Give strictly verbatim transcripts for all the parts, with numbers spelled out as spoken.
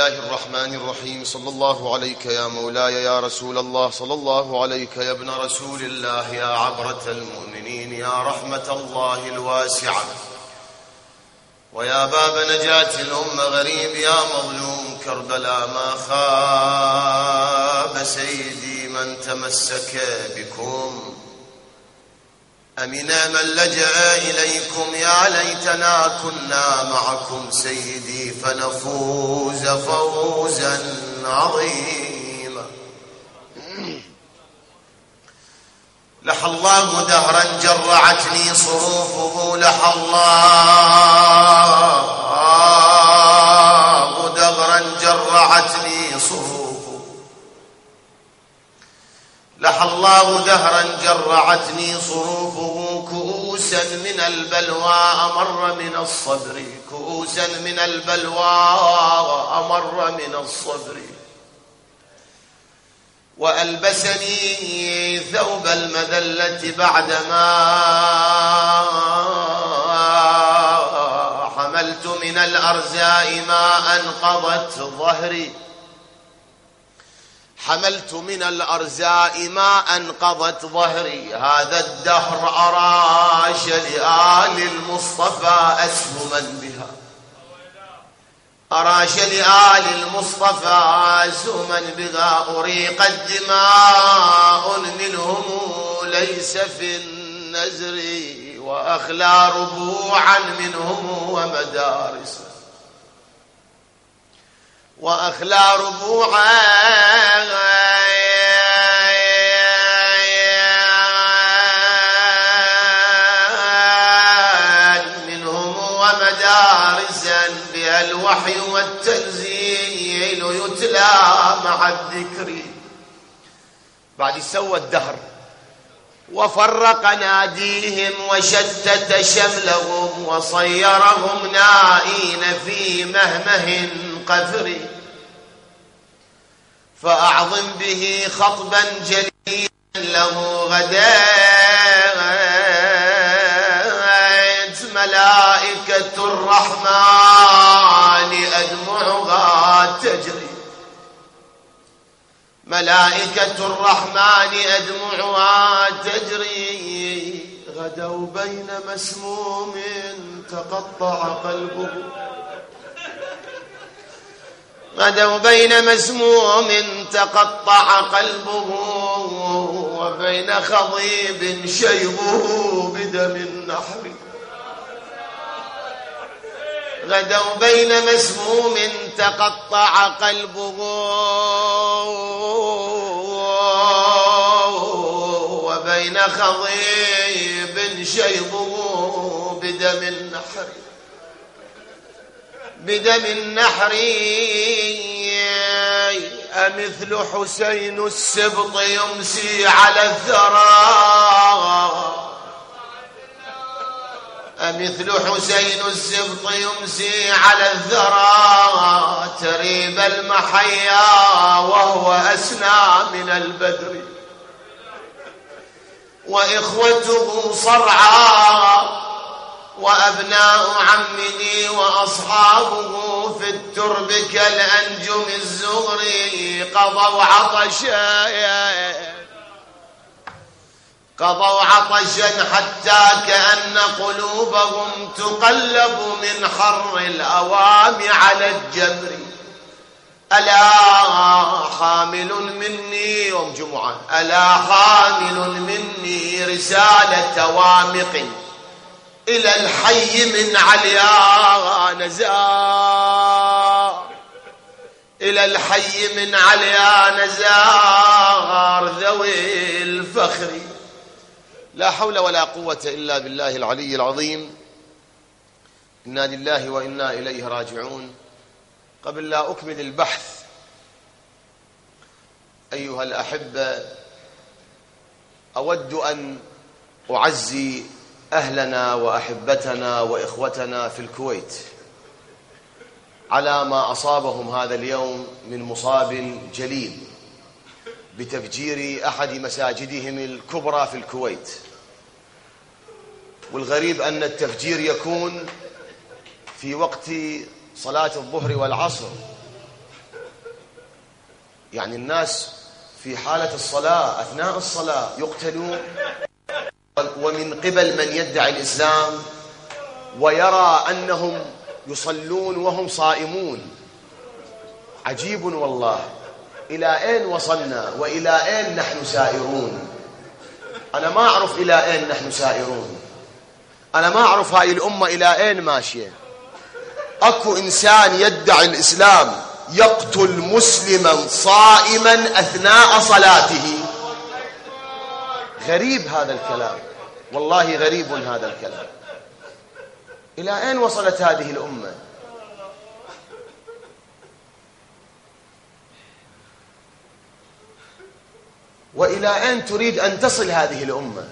الله الرحمن الرحيم. صلى الله عليك يا مولاي يا رسول الله، صلى الله عليك يا ابن رسول الله، يا عبرة المؤمنين، يا رحمة الله الواسعة، ويا باب نجاة الأمة غريب يا مظلوم كربلاء. ما خاب سيدي من تمسك بكم، أمن من لجأ إليكم. يا ليتنا كنا معكم سيدي فنفوز فوزا عظيما. لح الله دهرا جرعتني صروفه، لح الله دهرا جرعتني صروفه، لح الله دهرا جرعتني صروفه. كؤوسا من البلوى أمر من الصبر، كؤوسا من البلوى أمر من الصبر. وألبسني ثوب المذلة بعدما حملت من الأرزاء ما أنقضت ظهري، حملت من الأرزاء ما أنقضت ظهري. هذا الدهر أراش لآل المصطفى أسهما بها، أراش لآل المصطفى أسهما بها. أريقت دماء منهم ليس في النزر، وأخلى ربوعا منهم ومدارس، وأخلى ربوعا منهم ومدارسا بها الوحي والتنزيل يتلى مع الذكر. بعد سوى الدهر وفرق ناديهم وشتت شملهم وصيرهم نائين في مهمه قفر. فأعظم به خطبا جليلا له غدات ملائكة الرحمن أدمعها تجري، ملائكة الرحمن أدمعها تجري. غدوا بين مسموم تقطع قلبه، غدوا بين مسموم تقطع قلبه، وبين خضيب شيبه بدم النحر. غدوا بين مسموم تقطع قلبه، وبين خضيب شيبه بدم النحر، بدم النحر. أمثل حسين السبط يمسي على الثرى، أمثل حسين السبط يمسي على الثرى. تريب المحيا وهو أسنى من البدر، وإخوته صرعى، وأبناء عمه وأصحابه في الترب كالأنجم الزغر. قضوا عطشا، قضوا عطشا حتى كأن قلوبهم تقلب من حر الأوام على الجمر. ألا حامل مني يوم جمعة، ألا حامل مني رسالة وامق إلى الحي من عليا نزار، إلى الحي من عليا نزار ذوي الفخر. لا حول ولا قوة إلا بالله العلي العظيم. إنا لله وإنا إليه راجعون. قبل لا أكمل البحث أيها الأحبة، أود أن أعزي أهلنا وأحبتنا وإخوتنا في الكويت على ما أصابهم هذا اليوم من مصاب جليل بتفجير أحد مساجدهم الكبرى في الكويت. والغريب أن التفجير يكون في وقت صلاة الظهر والعصر، يعني الناس في حالة الصلاة أثناء الصلاة يقتلون، ومن قبل من يدعي الإسلام ويرى أنهم يصلون وهم صائمون. عجيب والله، إلى أين وصلنا وإلى أين نحن سائرون؟ أنا ما أعرف إلى أين نحن سائرون، أنا ما أعرف هاي الأمة إلى أين ماشية. أكو إنسان يدعي الإسلام يقتل مسلما صائما أثناء صلاته. غريب هذا الكلام، والله غريب هذا الكلام. إلى أين وصلت هذه الأمة؟ وإلى أين تريد أن تصل هذه الأمة؟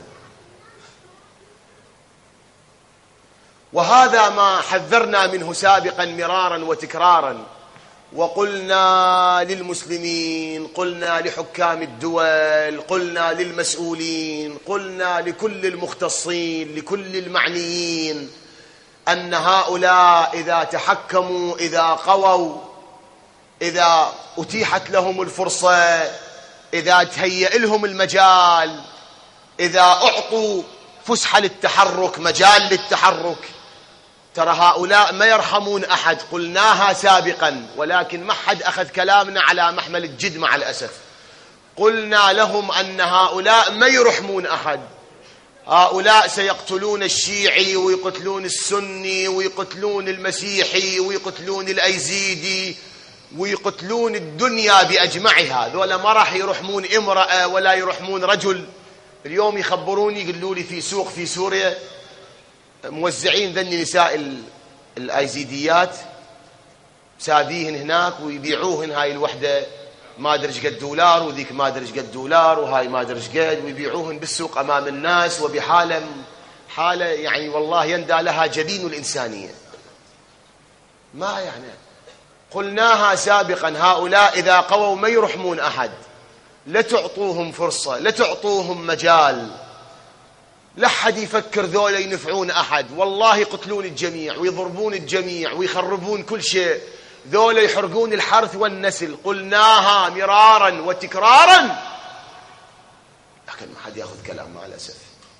وهذا ما حذرنا منه سابقا مرارا وتكرارا، وقلنا للمسلمين، قلنا لحكام الدول، قلنا للمسؤولين، قلنا لكل المختصين، لكل المعنيين، أن هؤلاء إذا تحكموا، إذا قووا، إذا أتيحت لهم الفرصة، إذا تهيأ لهم المجال، إذا أعطوا فسحة للتحرك، مجال للتحرك، ترى هؤلاء ما يرحمون أحد. قلناها سابقا، ولكن ما حد أخذ كلامنا على محمل الجد مع الأسف. قلنا لهم أن هؤلاء ما يرحمون أحد، هؤلاء سيقتلون الشيعي ويقتلون السني ويقتلون المسيحي ويقتلون الأيزيدي ويقتلون الدنيا بأجمعها. ذولا ما راح يرحمون امرأة ولا يرحمون رجل. اليوم يخبروني، يقولوا لي في سوق في سوريا موزعين ذني نساء الأيزيديات، ساديهن هناك ويبيعوهن، هاي الوحدة ما أدري ايش قد دولار، وذيك ما أدري ايش قد دولار، وهاي ما أدري ايش قد، ويبيعوهن بالسوق أمام الناس وبحالة حالة يعني والله يندى لها جبين الإنسانية. ما يعني قلناها سابقا، هؤلاء إذا قووا ما يرحمون أحد. لا تعطوهم فرصة، لا تعطوهم مجال، لا حد يفكر ذولا ينفعون أحد. والله يقتلون الجميع ويضربون الجميع ويخربون كل شيء. ذولا يحرقون الحرث والنسل. قلناها مرارا وتكرارا، لكن ما حد يأخذ كلام مع الأسف،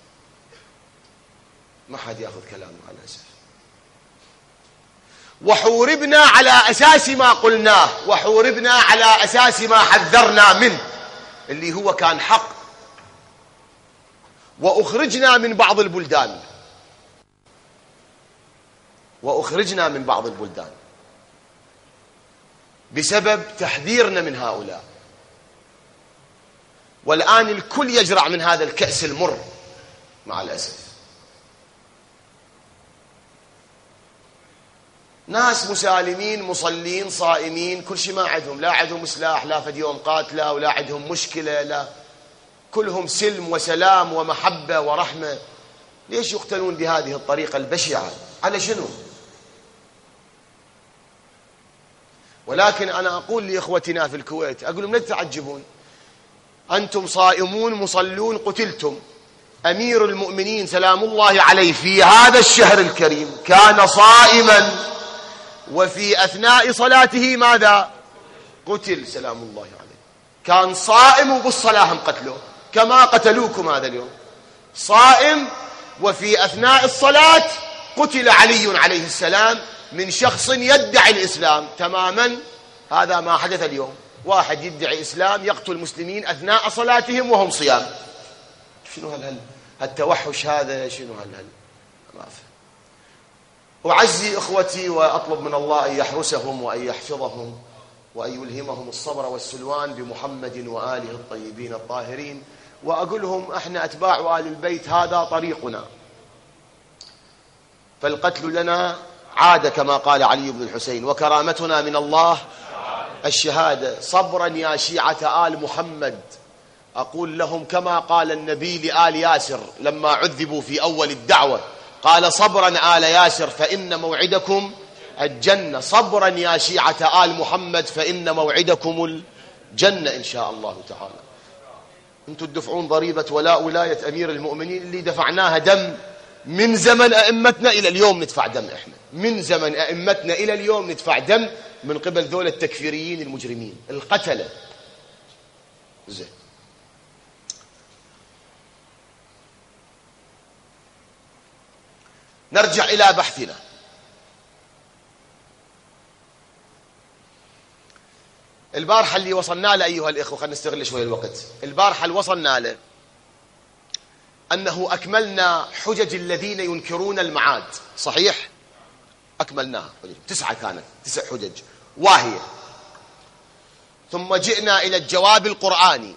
ما حد يأخذ كلام مع الأسف. وحوربنا على أساس ما قلناه، وحوربنا على أساس ما حذرنا منه اللي هو كان حق. وأخرجنا من بعض البلدان، وأخرجنا من بعض البلدان بسبب تحذيرنا من هؤلاء. والآن الكل يجرع من هذا الكأس المر مع الأسف. ناس مسالمين مصلين صائمين، كل شيء ما عندهم، لا عندهم سلاح، لا فد يوم قاتلة، ولا عندهم مشكلة، لا، كلهم سلم وسلام ومحبة ورحمة. ليش يقتلون بهذه الطريقة البشعة؟ على شنو؟ ولكن أنا أقول لإخوتنا في الكويت، أقول لهم لا تتعجبون، أنتم صائمون مصلون قتلتم. أمير المؤمنين سلام الله عليه في هذا الشهر الكريم كان صائما، وفي أثناء صلاته ماذا؟ قتل سلام الله عليه. كان صائم وبالصلاة هم قتلوه، كما قتلوكم هذا اليوم. صائم وفي أثناء الصلاة قتل علي عليه السلام من شخص يدعي الإسلام تماما. هذا ما حدث اليوم، واحد يدعي إسلام يقتل المسلمين أثناء صلاتهم وهم صيام. شنو هالهل هالتوحش هذا؟ شنو هالهل؟ ما أفهم. أعزي إخوتي وأطلب من الله أن يحرسهم وأن يحفظهم وأن يلهمهم الصبر والسلوان بمحمد وآله الطيبين الطاهرين. وأقول لهم احنا أتباع آل البيت هذا طريقنا، فالقتل لنا عادة كما قال علي بن الحسين، وكرامتنا من الله الشهادة. صبرا يا شيعة آل محمد، أقول لهم كما قال النبي لآل ياسر لما عذبوا في أول الدعوة، قال صبرا آل ياسر فإن موعدكم الجنة. صبرا يا شيعة آل محمد فإن موعدكم الجنة إن شاء الله تعالى. أنتم تدفعون ضريبة ولاء ولاية أمير المؤمنين اللي دفعناها دم من زمن أئمتنا إلى اليوم، ندفع دم إحنا من زمن أئمتنا إلى اليوم ندفع دم من قبل ذول التكفيريين المجرمين القتلة. زين. نرجع إلى بحثنا. البارحة اللي وصلنا له أيها الإخوة، خلينا نستغل شوي الوقت. البارحة اللي وصلنا له أنه أكملنا حجج الذين ينكرون المعاد، صحيح؟ أكملناها، تسعة كانت، تسع حجج واهية. ثم جئنا إلى الجواب القرآني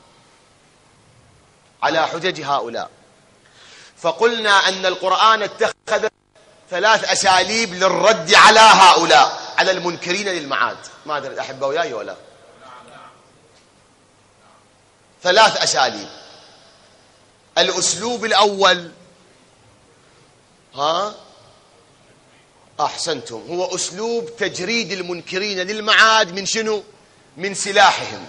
على حجج هؤلاء، فقلنا أن القرآن اتخذ ثلاث أساليب للرد على هؤلاء، على المنكرين للمعاد. ما أدري الأحبة وياي ولا؟ ثلاث أساليب. الأسلوب الأول، ها أحسنتم، هو أسلوب تجريد المنكرين للمعاد من شنو؟ من سلاحهم.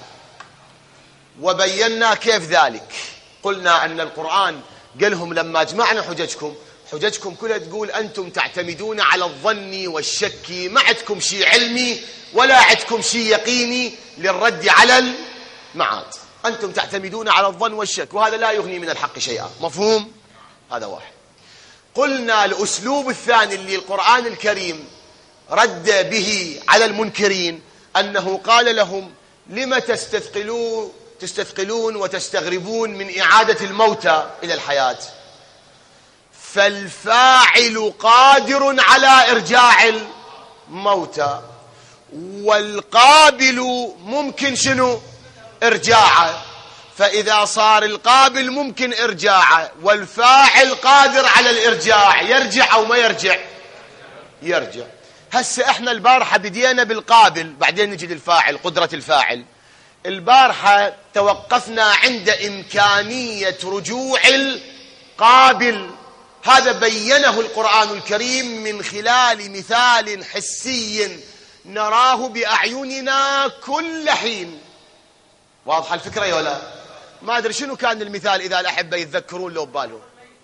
وبينا كيف ذلك. قلنا أن القرآن قالهم لما جمعنا حججكم، حججكم كلها تقول أنتم تعتمدون على الظن والشك، ما عندكم شيء علمي ولا عندكم شيء يقيني للرد على المعاد، أنتم تعتمدون على الظن والشك، وهذا لا يغني من الحق شيئا. مفهوم؟ هذا واحد. قلنا الأسلوب الثاني اللي القرآن الكريم رد به على المنكرين أنه قال لهم لم تستثقلون تستثقلون وتستغربون من إعادة الموتى إلى الحياة، فالفاعل قادر على إرجاع الموتى، والقابل ممكن شنو؟ إرجاعه. فإذا صار القابل ممكن إرجاعه والفاعل قادر على الإرجاع، يرجع أو ما يرجع؟ يرجع. هسه احنا البارحة بدينا بالقابل، بعدين نجي للفاعل، قدرة الفاعل. البارحة توقفنا عند إمكانية رجوع القابل، هذا بينه القرآن الكريم من خلال مثال حسي نراه بأعيننا كل حين. واضحة الفكرة يا ولا؟ ما أدري شنو كان المثال إذا الأحبة يتذكرون لو ببالهم.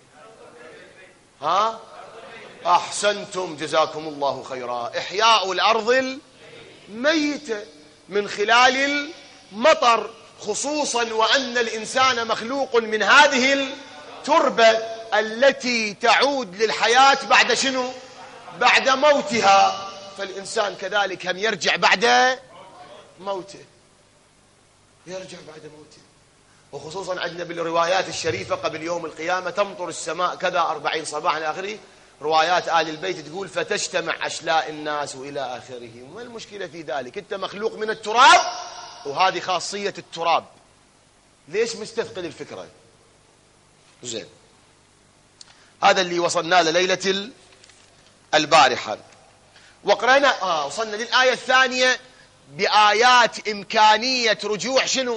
ها؟ أحسنتم جزاكم الله خيرا. إحياء الأرض الميتة من خلال المطر، خصوصا وأن الإنسان مخلوق من هذه التربة التي تعود للحياة بعد شنو؟ بعد موتها. فالإنسان كذلك هم يرجع بعد موته، يرجع بعد موته. وخصوصا عندنا بالروايات الشريفة قبل يوم القيامة تمطر السماء كذا أربعين صباحا إلى آخره. روايات آل البيت تقول فتجتمع أشلاء الناس إلى آخره. ما المشكلة في ذلك؟ أنت مخلوق من التراب، وهذه خاصية التراب. ليش مستثقل الفكرة؟ زين، هذا اللي وصلنا لليلة البارحة. وقرأنا آه وصلنا للآية الثانية بآيات إمكانية رجوع شنو؟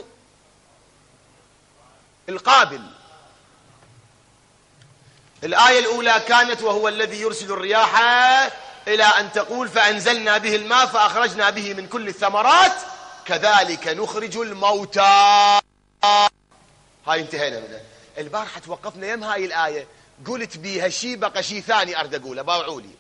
القابل. الآية الأولى كانت وهو الذي يرسل الرياح إلى أن تقول فأنزلنا به الماء فأخرجنا به من كل الثمرات كذلك نخرج الموتى. هاي انتهينا منها. البارحة توقفنا يم هاي الآية، قلت بيها شي بقى شي ثاني أرد أقوله، باوعوا لي.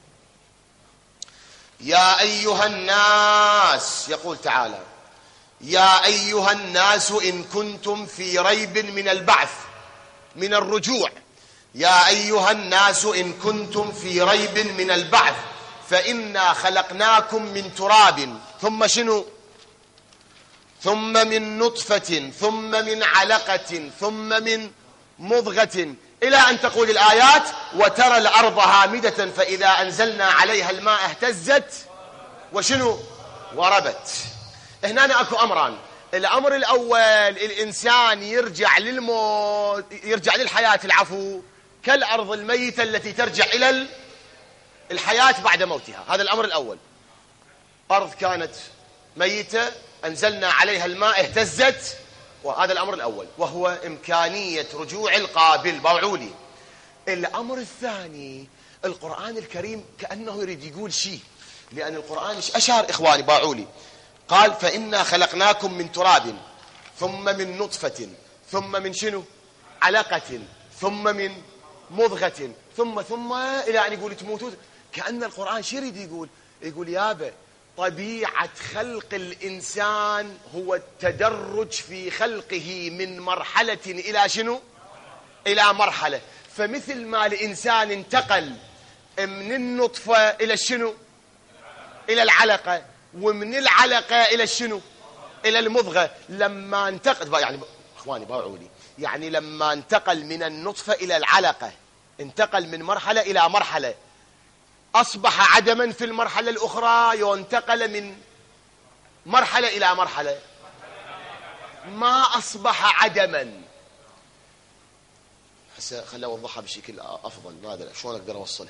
يا أيها الناس، يقول تعالى يا أيها الناس إن كنتم في ريب من البعث، من الرجوع. يا أيها الناس إن كنتم في ريب من البعث فإنا خلقناكم من تراب ثم شنو؟ ثم من نطفة ثم من علقة ثم من مضغة إلى أن تقول الآيات وترى الأرض هامدة فإذا أنزلنا عليها الماء اهتزت وشنو؟ وربت. هنا أكو أمران. الأمر الأول الإنسان يرجع للموت، يرجع للحياة، العفو، كالأرض الميتة التي ترجع إلى الحياة بعد موتها. هذا الأمر الأول. أرض كانت ميتة أنزلنا عليها الماء اهتزت، وهذا الأمر الأول وهو إمكانية رجوع القابل. باوعولي. الأمر الثاني القرآن الكريم كأنه يريد يقول شيء، لأن القرآن أشار إخواني باوعولي، قال فإنا خلقناكم من تراب ثم من نطفة ثم من شنو؟ علقة ثم من مضغة ثم ثم إلى أن يقول تموتون. كأن القرآن شو يريد يقول؟ يقول يابا طبيعة خلق الإنسان هو التدرج في خلقه من مرحلة إلى شنو؟ إلى مرحلة. فمثل ما الإنسان انتقل من النطفة إلى الشنو؟ إلى العلقة، ومن العلقة إلى الشنو؟ إلى المضغة. لما انتقل يعني إخواني باوعوا لي، يعني لما انتقل من النطفة إلى العلقة انتقل من مرحلة إلى مرحلة، أصبح عدما في المرحلة الأخرى، ينتقل من مرحلة إلى مرحلة، ما أصبح عدما. هسه خليني أوضحها بشكل أفضل، ماذا شلون أقدر أوصلها.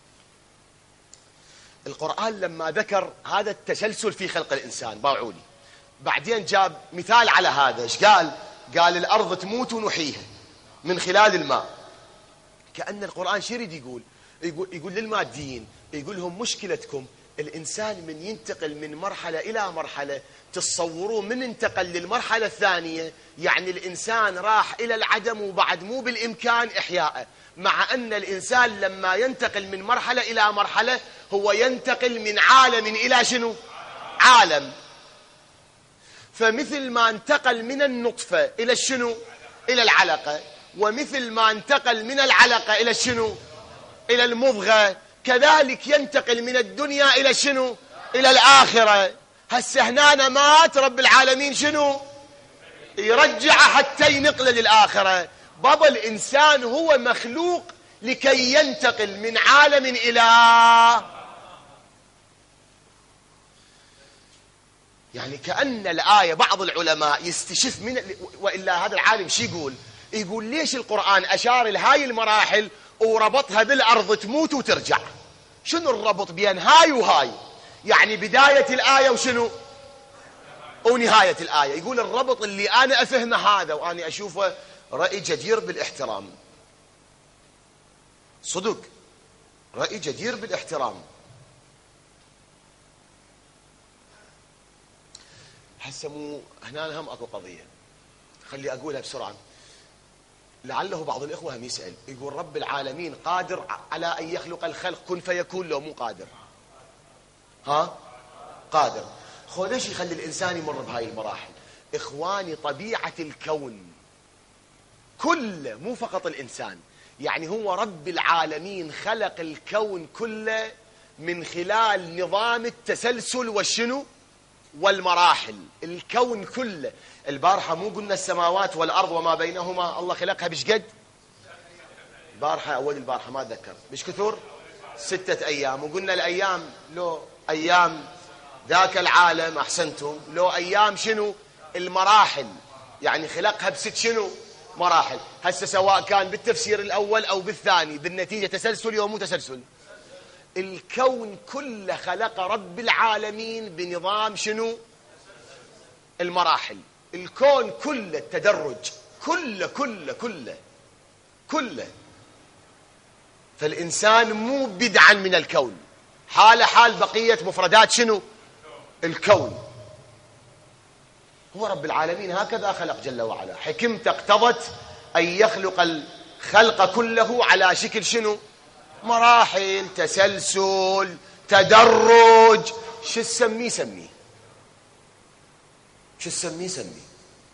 القرآن لما ذكر هذا التسلسل في خلق الإنسان باوعوا لي، بعدين جاب مثال على هذا. ايش قال؟ قال الأرض تموت ونحييها من خلال الماء. كأن القرآن شو يريد يقول؟ يقول, يقول للماديين، يقول لهم مشكلتكم الإنسان من ينتقل من مرحلة إلى مرحلة، تصوروه من انتقل للمرحلة الثانية يعني الإنسان راح إلى العدم وبعد مو بالإمكان إحياءه، مع أن الإنسان لما ينتقل من مرحلة إلى مرحلة هو ينتقل من عالم إلى شنو؟ عالم. فمثل ما انتقل من النطفة إلى الشنو؟ إلى العلقة، ومثل ما انتقل من العلقة إلى الشنو؟ إلى المضغة، كذلك ينتقل من الدنيا إلى شنو؟ إلى الآخرة. هسه هنا مات رب العالمين شنو؟ يرجع حتى ينقل للآخرة. بابا الإنسان هو مخلوق لكي ينتقل من عالم إلى، يعني كأن الآية بعض العلماء يستشف من، وإلا هذا العالم شي يقول؟ يقول ليش القرآن أشار لهاي المراحل وربطها بالأرض تموت وترجع؟ شنو الربط بين هاي وهاي؟ يعني بداية الآية وشنو؟ ونهاية الآية. يقول الربط اللي أنا أفهمه هذا وأنا أشوفه رأي جدير بالاحترام، صدق رأي جدير بالاحترام. هسه مو هنا هم اكو قضية، خلي أقولها بسرعة لعله بعض الإخوة هم يسأل، يقول رب العالمين قادر على أن يخلق الخلق كن فيكون، لو مو قادر؟ ها؟ قادر. خو ليش يخلي الإنسان يمر بهاي المراحل؟ إخواني طبيعة الكون كله، مو فقط الإنسان، يعني هو رب العالمين خلق الكون كله من خلال نظام التسلسل والشنو؟ والمراحل. الكون كله. البارحة مو قلنا السماوات والأرض وما بينهما الله خلقها بشقد؟ البارحة أول البارحة ما أتذكر بش كثر؟ ستة أيام. وقلنا الأيام لو أيام ذاك العالم، أحسنتم، لو أيام شنو؟ المراحل، يعني خلقها بست شنو؟ مراحل. هسه سواء كان بالتفسير الأول أو بالثاني بالنتيجة تسلسل يوم مو تسلسل. الكون كله خلق رب العالمين بنظام شنو؟ المراحل. الكون كله التدرج كله كله كله كله. فالإنسان مو بدعا من الكون، حال حال بقية مفردات شنو؟ الكون. هو رب العالمين هكذا خلق جل وعلا، حكمته اقتضت أن يخلق الخلق كله على شكل شنو؟ مراحل، تسلسل، تدرج. شو تسميه سميه، شو تسميه سميه.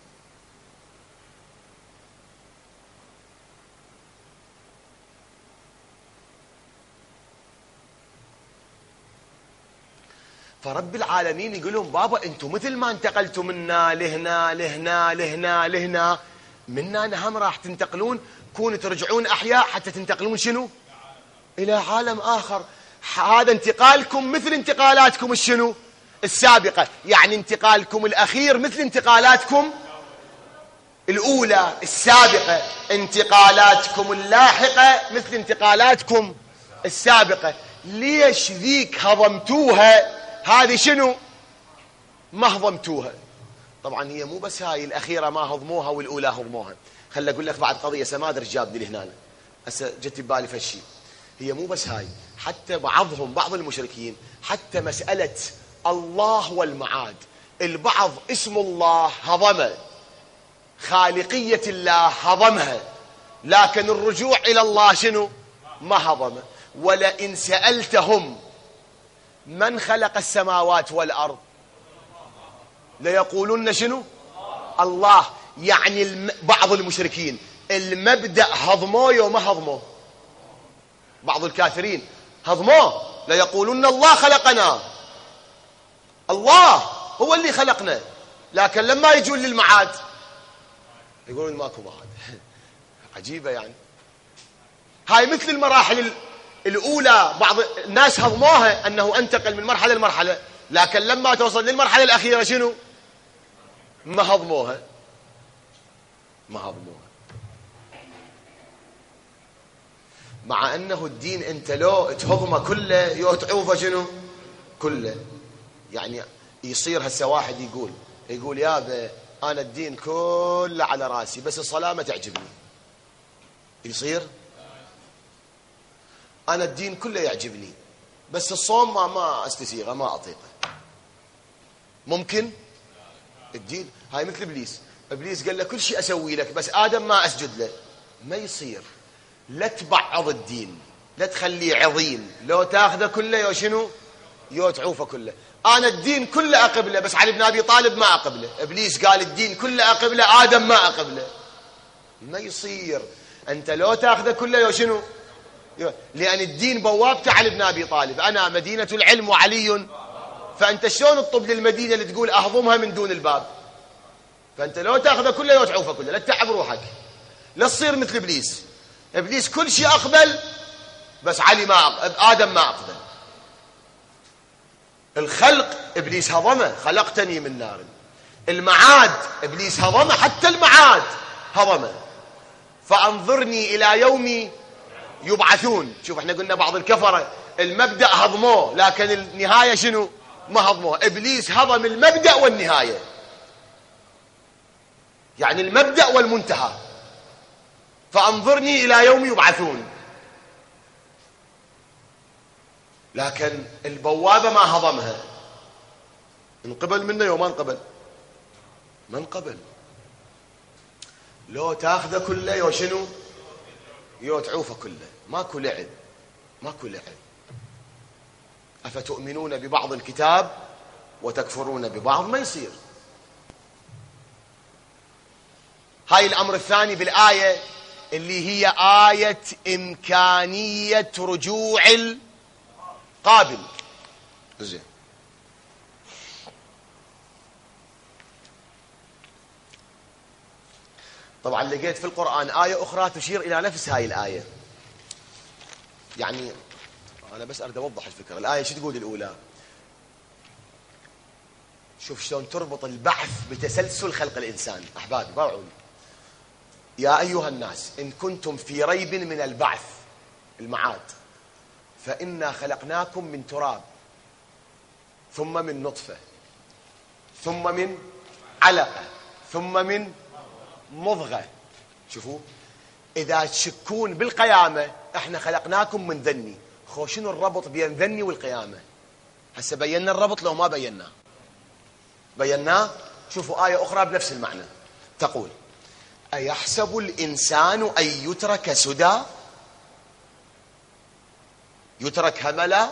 فرب العالمين يقول لهم بابا انتم مثل ما انتقلتوا منا لهنا لهنا لهنا لهنا، منا نهم راح تنتقلون، كون ترجعون أحياء حتى تنتقلون شنو؟ إلى عالم آخر. هذا انتقالكم مثل انتقالاتكم الشنو؟ السابقة، يعني انتقالكم الأخير مثل انتقالاتكم الأولى السابقة، انتقالاتكم اللاحقة مثل انتقالاتكم السابقة. ليش ذيك هضمتوها هذه شنو ما هضمتوها؟ طبعا هي مو بس هاي الأخيرة ما هضموها والأولى هضموها. خل أقول لك بعد قضية سمادر جابني لهنا هسه جت ببالي فشي. هي مو بس هاي، حتى بعضهم بعض المشركين حتى مسألة الله والمعاد، البعض اسم الله هضمه، خالقية الله هضمها، لكن الرجوع إلى الله شنو ما هضمه. ولئن سألتهم من خلق السماوات والأرض؟ ليقولون شنو؟ الله. يعني الم... بعض المشركين المبدأ هضموه يوم ما هضموه. بعض الكافرين هضموه، ليقولون الله خلقنا، الله هو اللي خلقنا، لكن لما يجون للمعاد يقولون ماكو معاد. عجيبة يعني. هاي مثل المراحل الأولى، بعض الناس هضموها أنه انتقل من مرحلة لمرحلة، لكن لما توصل للمرحلة الأخيرة شنو؟ ما هضموها، ما هضموها. مع أنه الدين أنت لو تهضمه كله يو تعوفه شنو؟ كله. يعني يصير هسه واحد يقول يقول يابا أنا الدين كله على راسي بس الصلاة ما تعجبني. يصير أنا الدين كله يعجبني بس الصوم ما ما استسيغه ما أطيقه. ممكن؟ الدين هاي مثل إبليس. إبليس قال له كل شيء أسوي لك بس آدم ما أسجد له. ما يصير. لا تبعض الدين، لا تخليه عظيم، لو تاخذه كله يو شنو؟ يو تعوفه كله. أنا الدين كله أقبله بس علي بن أبي طالب ما أقبله. إبليس قال الدين كله أقبله، آدم ما أقبله. ما يصير. أنت لو تاخذه كله يو شنو؟ يو. لأن الدين بوابته علي بن أبي طالب، أنا مدينة العلم وعلي، فأنت شلون تطب للمدينة اللي تقول أهضمها من دون الباب؟ فأنت لو تاخذه كله يو تعوفه كله. لا تتعب روحك، لا تصير مثل إبليس. إبليس كل شيء أقبل بس علي ما أقبل، آدم ما أقبل. الخلق إبليس هضمه، خلقتني من نار. المعاد إبليس هضمه، حتى المعاد هضمه. فأنظرني إلى يوم يبعثون. شوف احنا قلنا بعض الكفرة المبدأ هضموه لكن النهاية شنو؟ ما هضموه. إبليس هضم المبدأ والنهاية، يعني المبدأ والمنتهى. فأنظرني إلى يوم يبعثون. لكن البوابة ما هضمها. انقبل منه يوم ما انقبل، ما انقبل. لو تاخذه كله يو شنو؟ يو تعوفه كله. ماكو لعب، ماكو لعب. أفتؤمنون ببعض الكتاب وتكفرون ببعض؟ ما يصير. هاي الأمر الثاني بالآية اللي هي آية إمكانية رجوع القابل. زين. طبعا لقيت في القرآن آية أخرى تشير إلى نفس هاي الآية. يعني أنا بس أريد أوضح الفكرة. الآية شو تقول الأولى؟ شوف شلون تربط البعث بتسلسل خلق الإنسان. أحبابي باوعوني. يا أيها الناس إن كنتم في ريب من البعث، المعاد، فإنا خلقناكم من تراب ثم من نطفة ثم من علقة ثم من مضغة. شوفوا، إذا تشكون بالقيامة احنا خلقناكم من ذني. خو شنو الربط بين ذني والقيامة؟ هسه بينا الربط لو ما بيناه؟ بيناه. شوفوا آية أخرى بنفس المعنى تقول: أيحسب الإنسان أن يترك سدى؟ يترك هملا؟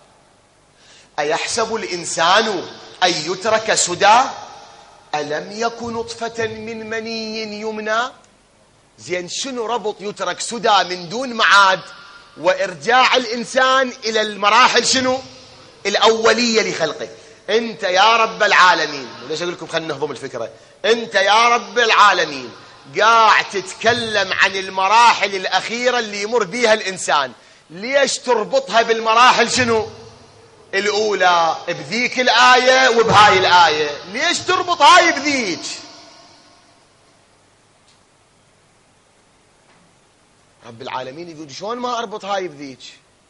أيحسب الإنسان أن يترك سدى؟ ألم يكن نطفة من مني يمنى؟ زين، شنو ربط يترك سدى من دون معاد وإرجاع الإنسان إلى المراحل شنو؟ الأولية لخلقه. أنت يا رب العالمين، ليش أقول لكم خلينا نهضم الفكرة؟ أنت يا رب العالمين قاعد تتكلم عن المراحل الأخيرة اللي يمر بيها الإنسان، ليش تربطها بالمراحل شنو؟ الأولى بذيك الآية وبهاي الآية. ليش تربط هاي بذيك؟ رب العالمين يقول شلون ما أربط هاي بذيك؟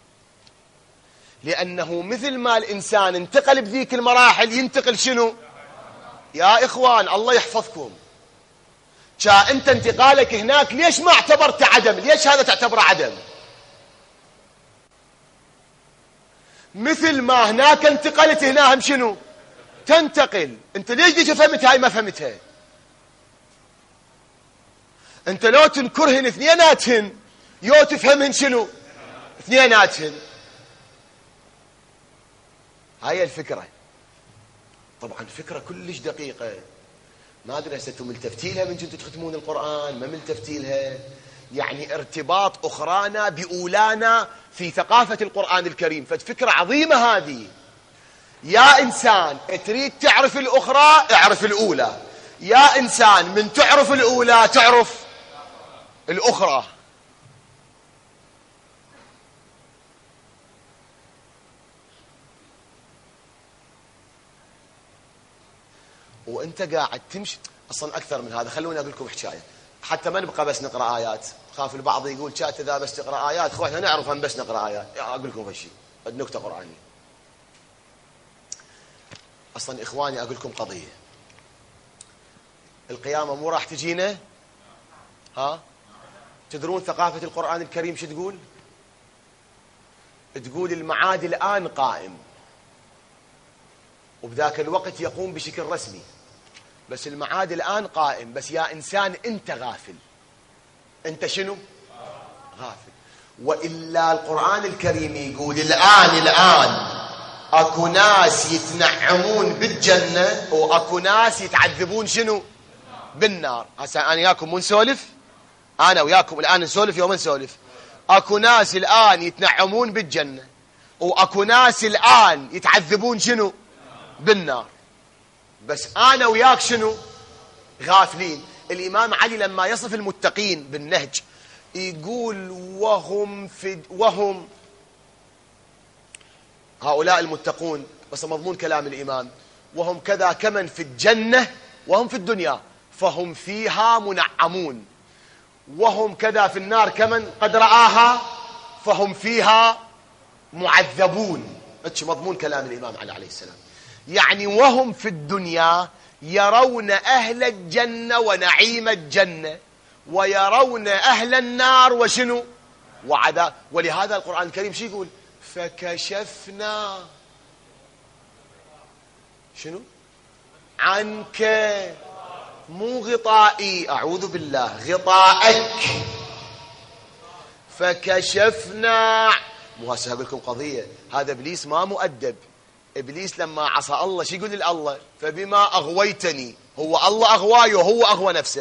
لأنه مثل ما الإنسان انتقل بذيك المراحل ينتقل شنو؟ يا إخوان الله يحفظكم، شا أنت انتقالك هناك ليش ما اعتبرت عدم؟ ليش هذا تعتبره عدم؟ مثل ما هناك انتقلت هنا هم شنو؟ تنتقل. انت ليش دي فهمت هاي ما فهمتها؟ انت لو تنكرهن اثنيناتهن يو تفهمهن شنو؟ اثنيناتهن. هاي الفكرة. طبعا فكرة كلش دقيقة، ما أدري هسه انتم ملتفتيلها من كنتوا تختمون القرآن، ما ملتفتيلها. يعني ارتباط أخرانا بأولانا في ثقافة القرآن الكريم، ففكرة عظيمة هذه. يا إنسان تريد تعرف الأخرى اعرف الأولى، يا إنسان من تعرف الأولى تعرف الأخرى. وانت قاعد تمشي اصلا اكثر من هذا. خلوني اقول لكم حكايه حتى ما نبقى بس نقرا ايات. خاف البعض يقول شات اذا بس تقرا ايات، خو احنا نعرف ان بس نقرا ايات. اقول لكم هالشيء النكته قرانيه. اصلا اخواني اقول لكم قضيه، القيامه مو راح تجينا؟ ها تدرون ثقافه القران الكريم شو تقول؟ تقول المعاد الان قائم، وبذاك الوقت يقوم بشكل رسمي، بس المعاد الآن قائم، بس يا إنسان أنت غافل. أنت شنو؟ غافل. وإلا القرآن الكريم يقول الآن الآن أكو ناس يتنعمون بالجنة وأكو ناس يتعذبون شنو؟ بالنار. هسا أنا وياكم مو نسولف، أنا وياكم الآن نسولف يوم نسولف. أكو ناس الآن يتنعمون بالجنة وأكو ناس الآن يتعذبون شنو؟ بالنار. بس أنا وياك شنو؟ غافلين. الإمام علي لما يصف المتقين بالنهج يقول وهم في وهم هؤلاء المتقون، بس مضمون كلام الإمام، وهم كذا كمن في الجنة وهم في الدنيا فهم فيها منعمون، وهم كذا في النار كمن قد رآها فهم فيها معذبون. هذا مضمون كلام الإمام علي عليه السلام. يعني وهم في الدنيا يرون أهل الجنة ونعيم الجنة، ويرون أهل النار وشنو؟ وعذاب. ولهذا القرآن الكريم شو يقول؟ فكشفنا شنو؟ عنك، مو غطائي، أعوذ بالله، غطائك. فكشفنا. مو هسه أقول لكم قضية، هذا إبليس ما مؤدب. إبليس لما عصى الله شو يقول لله؟ فبما أغويتني. هو الله أغوايه وهو أغوى نفسه؟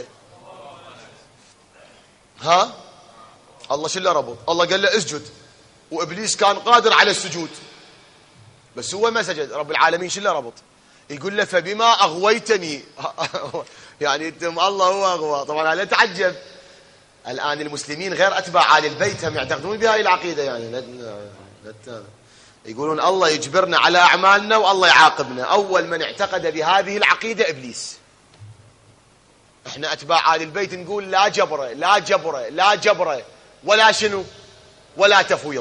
ها؟ الله شو اللي ربط؟ الله قال له اسجد، وإبليس كان قادر على السجود بس هو ما سجد. رب العالمين شو اللي ربط؟ يقول له فبما أغويتني. يعني الله هو أغوى. طبعا لا تعجب الآن المسلمين غير أتباع آل البيت هم يعتقدون بهذه العقيدة. يعني لا يقولون الله يجبرنا على أعمالنا والله يعاقبنا. أول من اعتقد بهذه العقيدة إبليس. احنا أتباع آل البيت نقول لا جبرة لا جبرة لا جبرة ولا شنو ولا تفويض،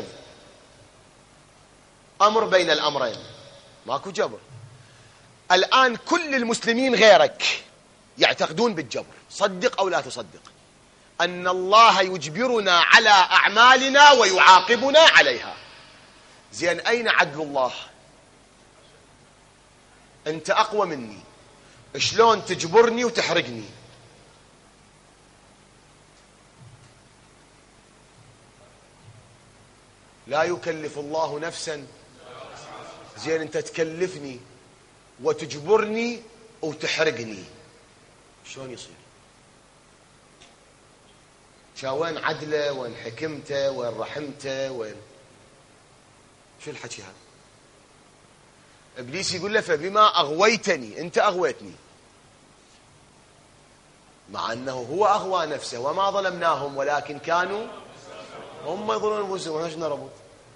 أمر بين الأمرين، ماكو جبر. الآن كل المسلمين غيرك يعتقدون بالجبر، صدق أو لا تصدق، أن الله يجبرنا على أعمالنا ويعاقبنا عليها. زين أين عدل الله؟ أنت أقوى مني، شلون تجبرني وتحرقني؟ لا يكلف الله نفسا. زين أنت تكلفني وتجبرني وتحرقني، شلون يصير؟ شا وين عدله؟ وين حكمته؟ وين رحمته؟ وين شو الحكي هذا؟ إبليس يقول له فبما أغويتني، أنت أغويتني، مع أنه هو أغوى نفسه. وما ظلمناهم ولكن كانوا هم يظلمون أنفسهم. ايش نربط؟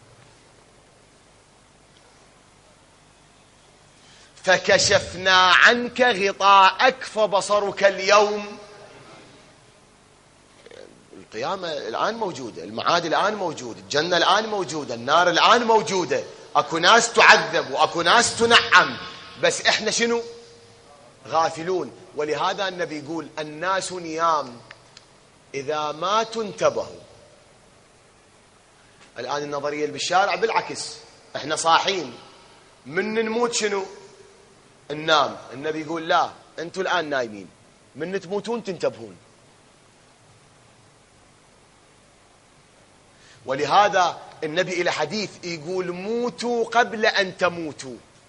فكشفنا عنك غطاءك فبصرك اليوم. القيامة الآن موجودة، المعاد الآن موجود، الجنة الآن موجودة، النار الآن موجودة. أكو ناس تعذب وأكو ناس تنعم، بس إحنا شنو؟ غافلون. ولهذا النبي يقول الناس نيام إذا ماتوا انتبهوا. الآن النظرية اللي بالشارع بالعكس، إحنا صاحين من نموت شنو؟ ننام. النبي يقول لا، أنتوا الآن نايمين، من تموتون تنتبهون. ولهذا النبي إلى حديث يقول موتوا قبل أن تموتوا.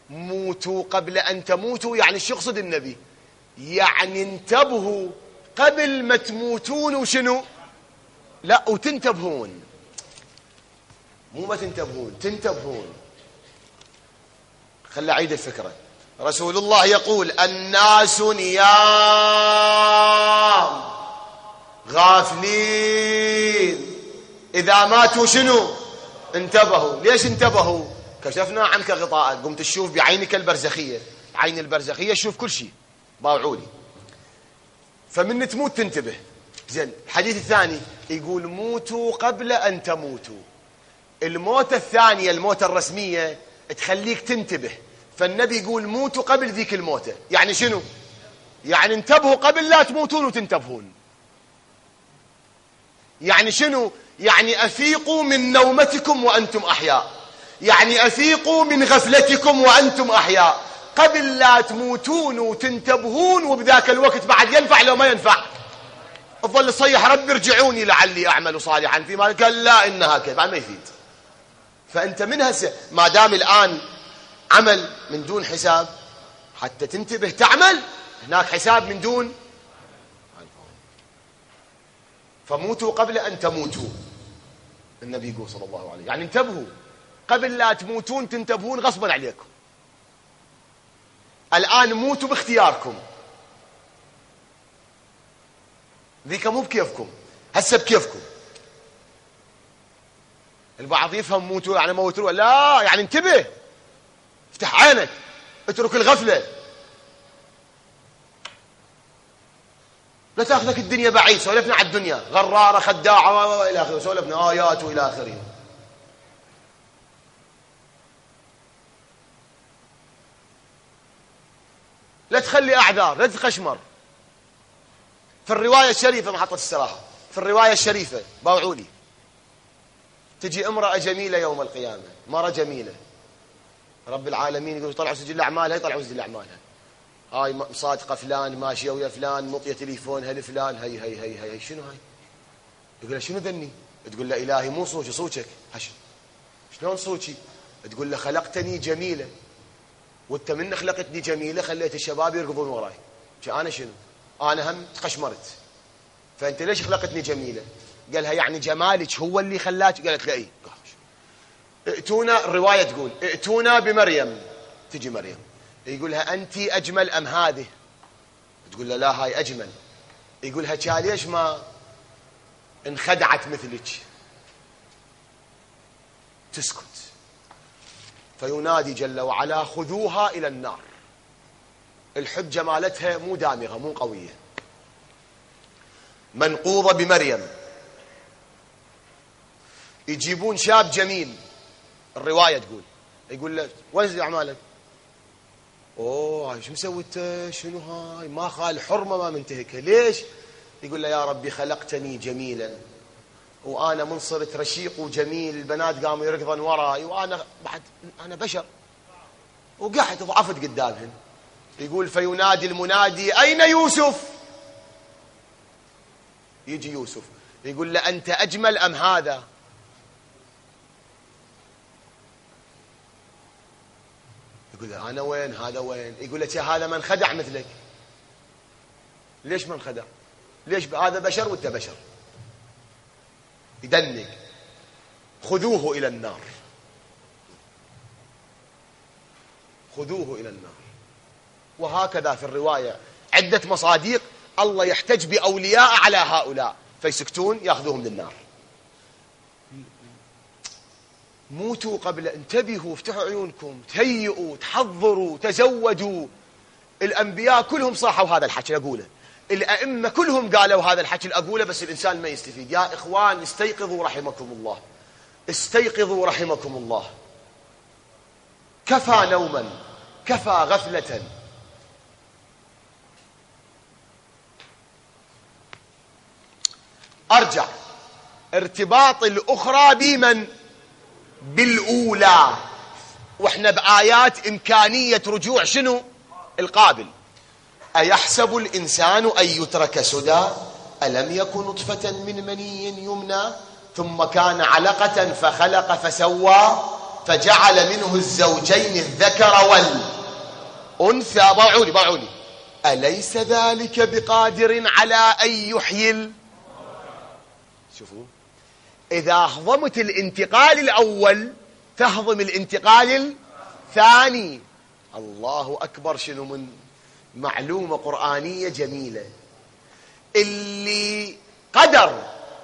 موتوا قبل أن تموتوا، يعني ايش يقصد النبي؟ يعني انتبهوا قبل ما تموتون. وشنو؟ لا، وتنتبهون، مو ما تنتبهون، تنتبهون. خلي أعيد الفكرة. رسول الله يقول: الناس نيام غافلين إذا ماتوا شنو؟ انتبهوا. ليش انتبهوا؟ كشفنا عنك غطاءك، قمت تشوف بعينك البرزخية، عين البرزخية تشوف كل شيء، باوعولي. فمن تموت تنتبه. زين، الحديث الثاني يقول: موتوا قبل أن تموتوا. الموتة الثانية، الموتة الرسمية، تخليك تنتبه. فالنبي يقول: موتوا قبل ذيك الموتة. يعني شنو؟ يعني انتبهوا قبل لا تموتون وتنتبهون. يعني شنو؟ يعني أفيقوا من نومتكم وأنتم أحياء، يعني أفيقوا من غفلتكم وأنتم أحياء، قبل لا تموتون وتنتبهون. وبذاك الوقت بعد ينفع لو ما ينفع؟ تظل تصيح: رب ارجعوني لعلي أعمل صالحا فيما، قال لا، إنها كذا، بعد ما يفيد. فأنت من هسه ما دام الآن عمل من دون حساب، حتى تنتبه تعمل، هناك حساب من دون. فموتوا قبل أن تموتوا، النبي يقول صلى الله عليه وسلم، يعني انتبهوا قبل لا تموتون، تنتبهون غصبا عليكم. الآن موتوا باختياركم، ذيك مو بكيفكم، هسه بكيفكم. البعض يفهم موتوا يعني موتوا، لا، يعني انتبه، افتح عينك، اترك الغفلة، لا تاخذك الدنيا بعيد. سولفنا على الدنيا غرارة خداعة والى اخره، سولفنا آيات والى اخره. لا تخلي أعذار، لا تقشمر. في الرواية الشريفة، محطة السراحة، في الرواية الشريفة باوعولي، تجي امرأة جميلة يوم القيامة، مرة جميلة، رب العالمين يقول: طلعوا سجل أعمالها، يطلعوا سجل أعمالها. هاي مصادقة فلان، ماشية ويا فلان، مطية تليفونها لفلان، هي هي هي هي, هي. شنو هاي؟ يقول له: شنو ذني؟ تقول له: إلهي مو صوتي، صوتك. حشد. شلون صوتي؟ تقول له: خلقتني جميلة، وانت من خلقتني جميلة خليت الشباب يركضون وراي. أنا شنو؟ أنا هم تقشمرت، فأنت ليش خلقتني جميلة؟ قالها: يعني جمالك هو اللي خلاك؟ قالت له: إيه. ائتونا، الرواية تقول: ائتونا بمريم. تجي مريم، يقولها: أنت أجمل أم هذه؟ تقول له: لا، هاي أجمل. يقولها: كا ليش ما انخدعت مثلك؟ تسكت. فينادي جل وعلا: خذوها إلى النار. الحجة مالتها مو دامغة، مو قوية، منقوضة بمريم. يجيبون شاب جميل، الرواية تقول، يقول له: وين أعمالك؟ اوه، هاي شو مسويت؟ شنو هاي؟ ما خال حرمه ما منتهكه. ليش؟ يقول له: يا ربي خلقتني جميلا، وانا من صرت رشيق وجميل البنات قاموا يركضن وراي، وانا بعد انا بشر، وقعدت ضعفت قدامهن. يقول: فينادي المنادي: اين يوسف؟ يجي يوسف يقول له: انت اجمل ام هذا؟ يقول له: أنا وين؟ هذا وين؟ يقول له: هذا من خدع مثلك. ليش من خدع؟ ليش؟ هذا بشر وانت بشر. يدنق: خذوه إلى النار، خذوه إلى النار. وهكذا في الرواية عدة مصاديق، الله يحتج بأولياء على هؤلاء فيسكتون، يأخذوهم للنار. موتوا قبل، انتبهوا، افتحوا عيونكم، تهيئوا، تحضروا، تزودوا. الأنبياء كلهم صاحوا هذا الحكي أقوله، الأئمة كلهم قالوا هذا الحكي أقوله، بس الإنسان ما يستفيد. يا إخوان استيقظوا رحمكم الله، استيقظوا رحمكم الله. كفى نوما، كفى غفلة. أرجع، ارتباط الأخرى بمن؟ بالأولى. وإحنا بآيات إمكانية رجوع شنو؟ القابل. أيحسب الإنسان أن يترك سدى ألم يكن نطفة من مني يمنى ثم كان علقة فخلق فسوى فجعل منه الزوجين الذكر والأنثى. باعوني باعوني أليس ذلك بقادر على أن يحيي؟ شوفوا، إذا هضمت الانتقال الأول تهضم الانتقال الثاني. الله أكبر، شنو من معلومة قرآنية جميلة. اللي قدر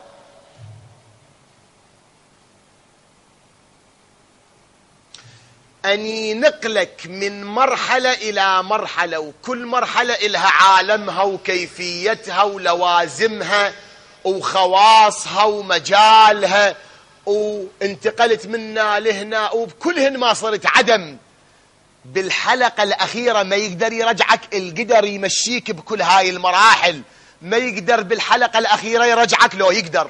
أن ينقلك من مرحلة إلى مرحلة، وكل مرحلة إلها عالمها وكيفيتها ولوازمها وخواصها ومجالها، وانتقلت منا لهنا وبكلهن ما صرت عدم. بالحلقة الأخيرة ما يقدر يرجعك، القدر يمشيك بكل هاي المراحل، ما يقدر بالحلقة الأخيرة يرجعك. لو يقدر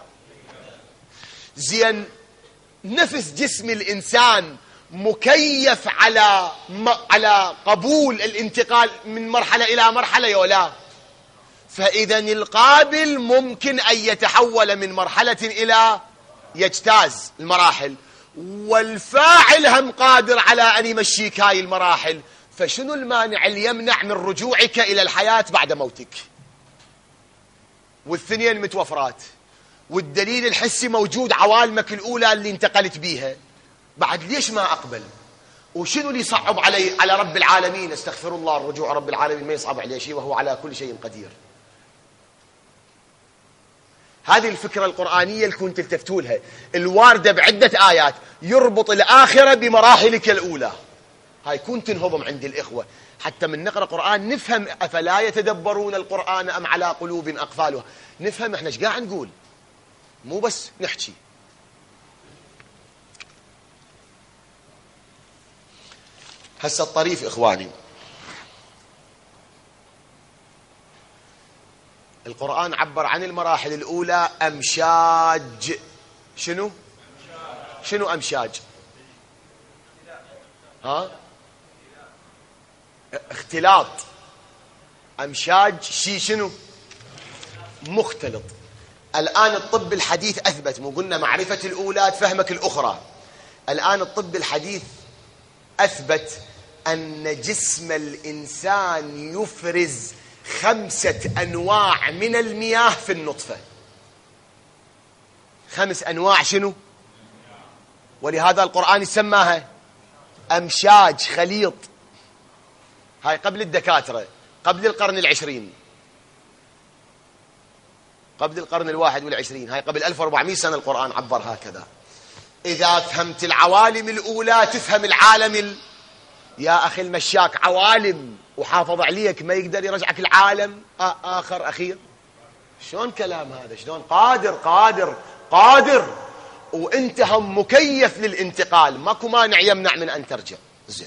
زين، نفس جسم الإنسان مكيف على على قبول الانتقال من مرحلة إلى مرحلة يولا. فإذا القابل ممكن أن يتحول من مرحلة إلى يجتاز المراحل، والفاعل هم قادر على أن يمشيك هاي المراحل. فشنو المانع اللي يمنع من رجوعك إلى الحياة بعد موتك؟ والثنين متوفرات، والدليل الحسي موجود، عوالمك الأولى اللي انتقلت بيها. بعد ليش ما أقبل؟ وشنو اللي يصعب علي على رب العالمين؟ استغفر الله، الرجوع رب العالمين ما يصعب عليه شيء، وهو على كل شيء قدير. هذه الفكرة القرآنية اللي كنت التفتوا لها، الواردة بعدة آيات، يربط الآخرة بمراحلك الأولى. هاي كنت تنهضم عند الإخوة حتى من نقرأ قرآن نفهم. أفلا يتدبرون القرآن أم على قلوب أقفالها؟ نفهم احنا ايش قاعد نقول، مو بس نحكي. هسه الطريف إخواني، القرآن عبر عن المراحل الأولى أمشاج. شنو؟ شنو أمشاج؟ ها؟ اختلاط. أمشاج شيء شنو؟ مختلط. الآن الطب الحديث أثبت، مو قلنا معرفة الأولى تفهمك الأخرى. الآن الطب الحديث أثبت أن جسم الإنسان يفرز خمسة أنواع من المياه في النطفة. خمس أنواع شنو؟ ولهذا القرآن يسماها أمشاج، خليط. هاي قبل الدكاترة، قبل القرن العشرين، قبل القرن الواحد والعشرين، هاي قبل ألف وأربعمائة سنة القرآن عبر هكذا. إذا فهمت العوالم الأولى تفهم العالم ال... يا أخي المشاك عوالم وحافظ عليك، ما يقدر يرجعك العالم آخر أخير. شلون كلام هذا؟ شلون؟ قادر قادر قادر، وانت هم مكيف للانتقال، ماكو مانع يمنع من أن ترجع. زين،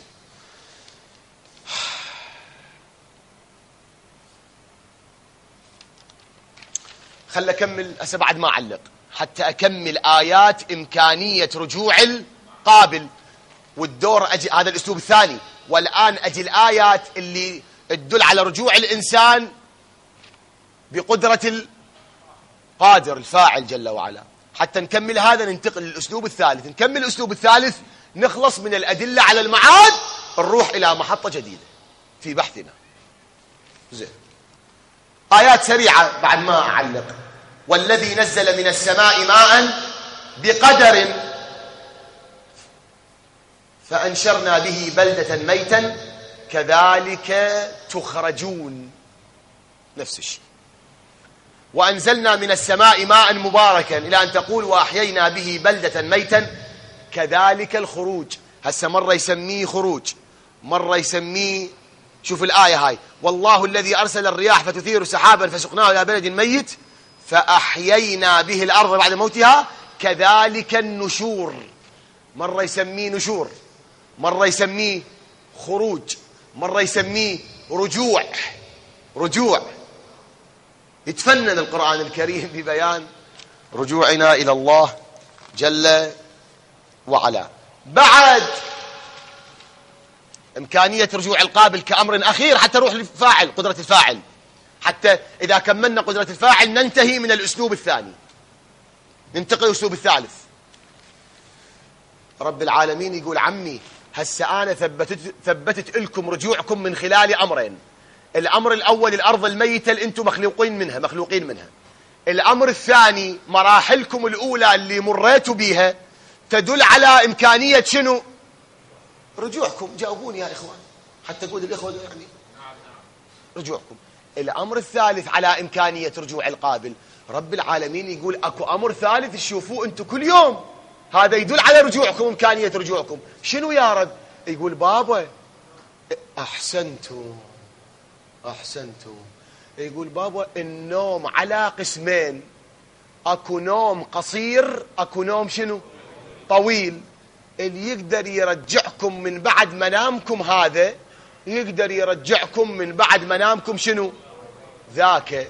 خل أكمل هسه بعد ما أعلق حتى أكمل آيات إمكانية رجوع القابل. والدور أجي هذا الأسلوب الثاني، والآن أجي الآيات اللي تدل على رجوع الإنسان بقدرة القادر الفاعل جل وعلا. حتى نكمل هذا ننتقل للأسلوب الثالث، نكمل الأسلوب الثالث، نخلص من الأدلة على المعاد، نروح إلى محطة جديدة في بحثنا. زين، آيات سريعة بعد ما أعلق. والذي نزل من السماء ماء بقدر فأنشرنا به بلدة ميتا كذلك تخرجون. نفس الشيء. وأنزلنا من السماء ماء مباركا إلى أن تقول وأحيينا به بلدة ميتا كذلك الخروج. هسه مرة يسميه خروج، مرة يسميه، شوف الآية هاي، والله الذي أرسل الرياح فتثير سحابا فسقناه إلى بلد ميت فأحيينا به الأرض بعد موتها كذلك النشور. مرة يسميه نشور، مرة يسميه خروج، مرة يسميه رجوع. رجوع. يتفنن القرآن الكريم ببيان رجوعنا إلى الله جل وعلا. بعد إمكانية رجوع القابل كأمر أخير حتى نروح للفاعل، قدرة الفاعل، حتى إذا كملنا قدرة الفاعل ننتهي من الأسلوب الثاني، ننتقل للأسلوب الثالث. رب العالمين يقول عمي هسه أنا ثبتت, ثبتت لكم رجوعكم من خلال أمرين. الأمر الأول الأرض الميتة اللي أنتم مخلوقين منها مخلوقين منها. الأمر الثاني مراحلكم الأولى اللي مريتوا بيها تدل على إمكانية شنو؟ رجوعكم. جاوبوني يا إخوان حتى أقول الإخوة يعني رجوعكم. الأمر الثالث على إمكانية رجوع القابل. رب العالمين يقول أكو أمر ثالث تشوفوه أنتم كل يوم، هذا يدل على رجوعكم إمكانية رجوعكم. شنو يا رب؟ يقول بابا أحسنتم أحسنتم. يقول بابا النوم على قسمين، أكو نوم قصير أكو نوم شنو؟ طويل. اللي يقدر يرجعكم من بعد منامكم هذا يقدر يرجعكم من بعد منامكم شنو؟ ذاك.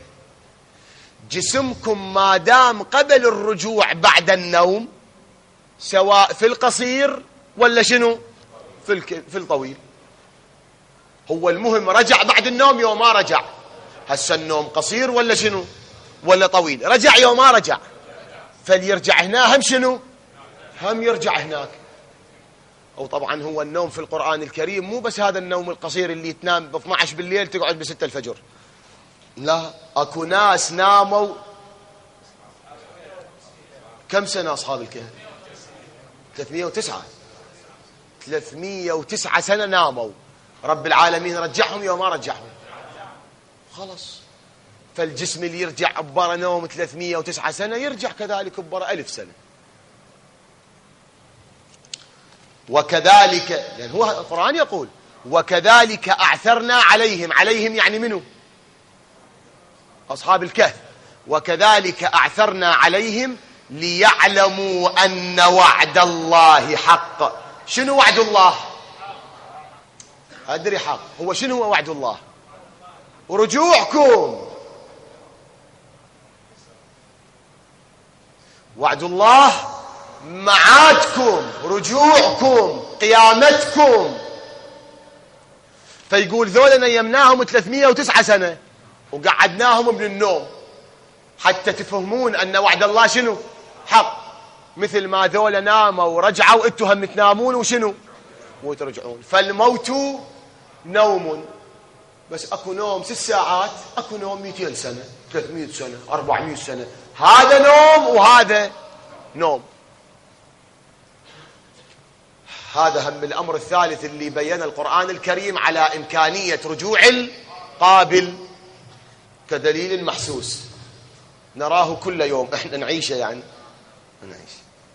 جسمكم ما دام قبل الرجوع بعد النوم سواء في القصير ولا شنو في في الطويل، هو المهم رجع بعد النوم يوم ما رجع. هسه النوم قصير ولا شنو ولا طويل، رجع يوم ما رجع، فليرجع هنا هم شنو هم يرجع هناك. أو طبعا هو النوم في القرآن الكريم مو بس هذا النوم القصير اللي تنام ب اثني عشر بالليل تقعد ب ستة الفجر، لا. أكو ناس ناموا كم سنة أصحاب الكهف؟ ثلاثمئة وتسعة ثلاثمئة وتسعة سنة ناموا، رب العالمين رجعهم يوم ما رجعهم خلص. فالجسم اللي يرجع ببرا نوم ثلاثمئة وتسعة سنة يرجع كذلك ببرا ألف سنة. وكذلك يعني هو القرآن يقول وكذلك أعثرنا عليهم. عليهم يعني منه؟ أصحاب الكهف. وكذلك أعثرنا عليهم ليعلموا أن وعد الله حق. شنو وعد الله؟ أدري حق. هو شنو هو وعد الله؟ ورجوعكم. وعد الله معادكم، رجوعكم، قيامتكم. فيقول ذولا نيمناهم ثلاثمئة وتسعة سنة وقعدناهم من النوم حتى تفهمون أن وعد الله شنو؟ حق. مثل ما ذولا ناموا ورجعوا انتوا هم تنامون وشنو؟ وترجعون. فالموت نوم، بس اكو نوم ست ساعات، اكو نوم مئتين سنة، ثلاثمئة سنة، أربعمئة سنة. هذا نوم وهذا نوم. هذا هم الأمر الثالث اللي بين القرآن الكريم على إمكانية رجوع القابل كدليل محسوس نراه كل يوم احنا نعيشه. يعني نعيش.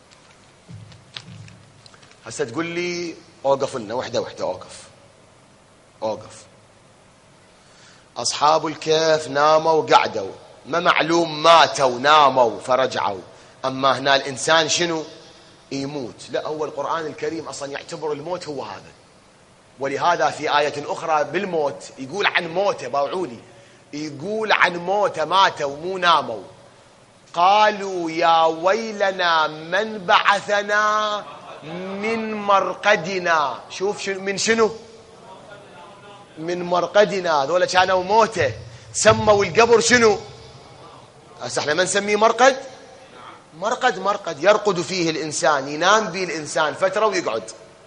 هسه تقول لي اوقف لنا وحده وحده. اوقف اوقف. أصحاب الكهف ناموا وقعدوا، ما معلوم ماتوا ناموا فرجعوا. أما هنا الإنسان شنو؟ يموت. لا، هو القرآن الكريم أصلا يعتبر الموت هو هذا. ولهذا في آية أخرى بالموت يقول عن موته، باوعوني، يقول عن موته ماتوا مو ناموا. قالوا يا ويلنا من بعثنا من مرقدنا. شوف شنو من شنو؟ من مرقدنا. ذولا كانوا موته سموا القبر شنو؟ هسه احنا ما نسميه مرقد. مرقد مرقد يرقد فيه الإنسان، ينام به الإنسان فترة ويقعد.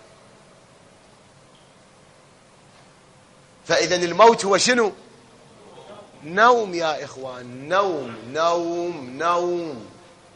فإذا الموت هو شنو؟ نوم يا إخوان، نوم نوم نوم.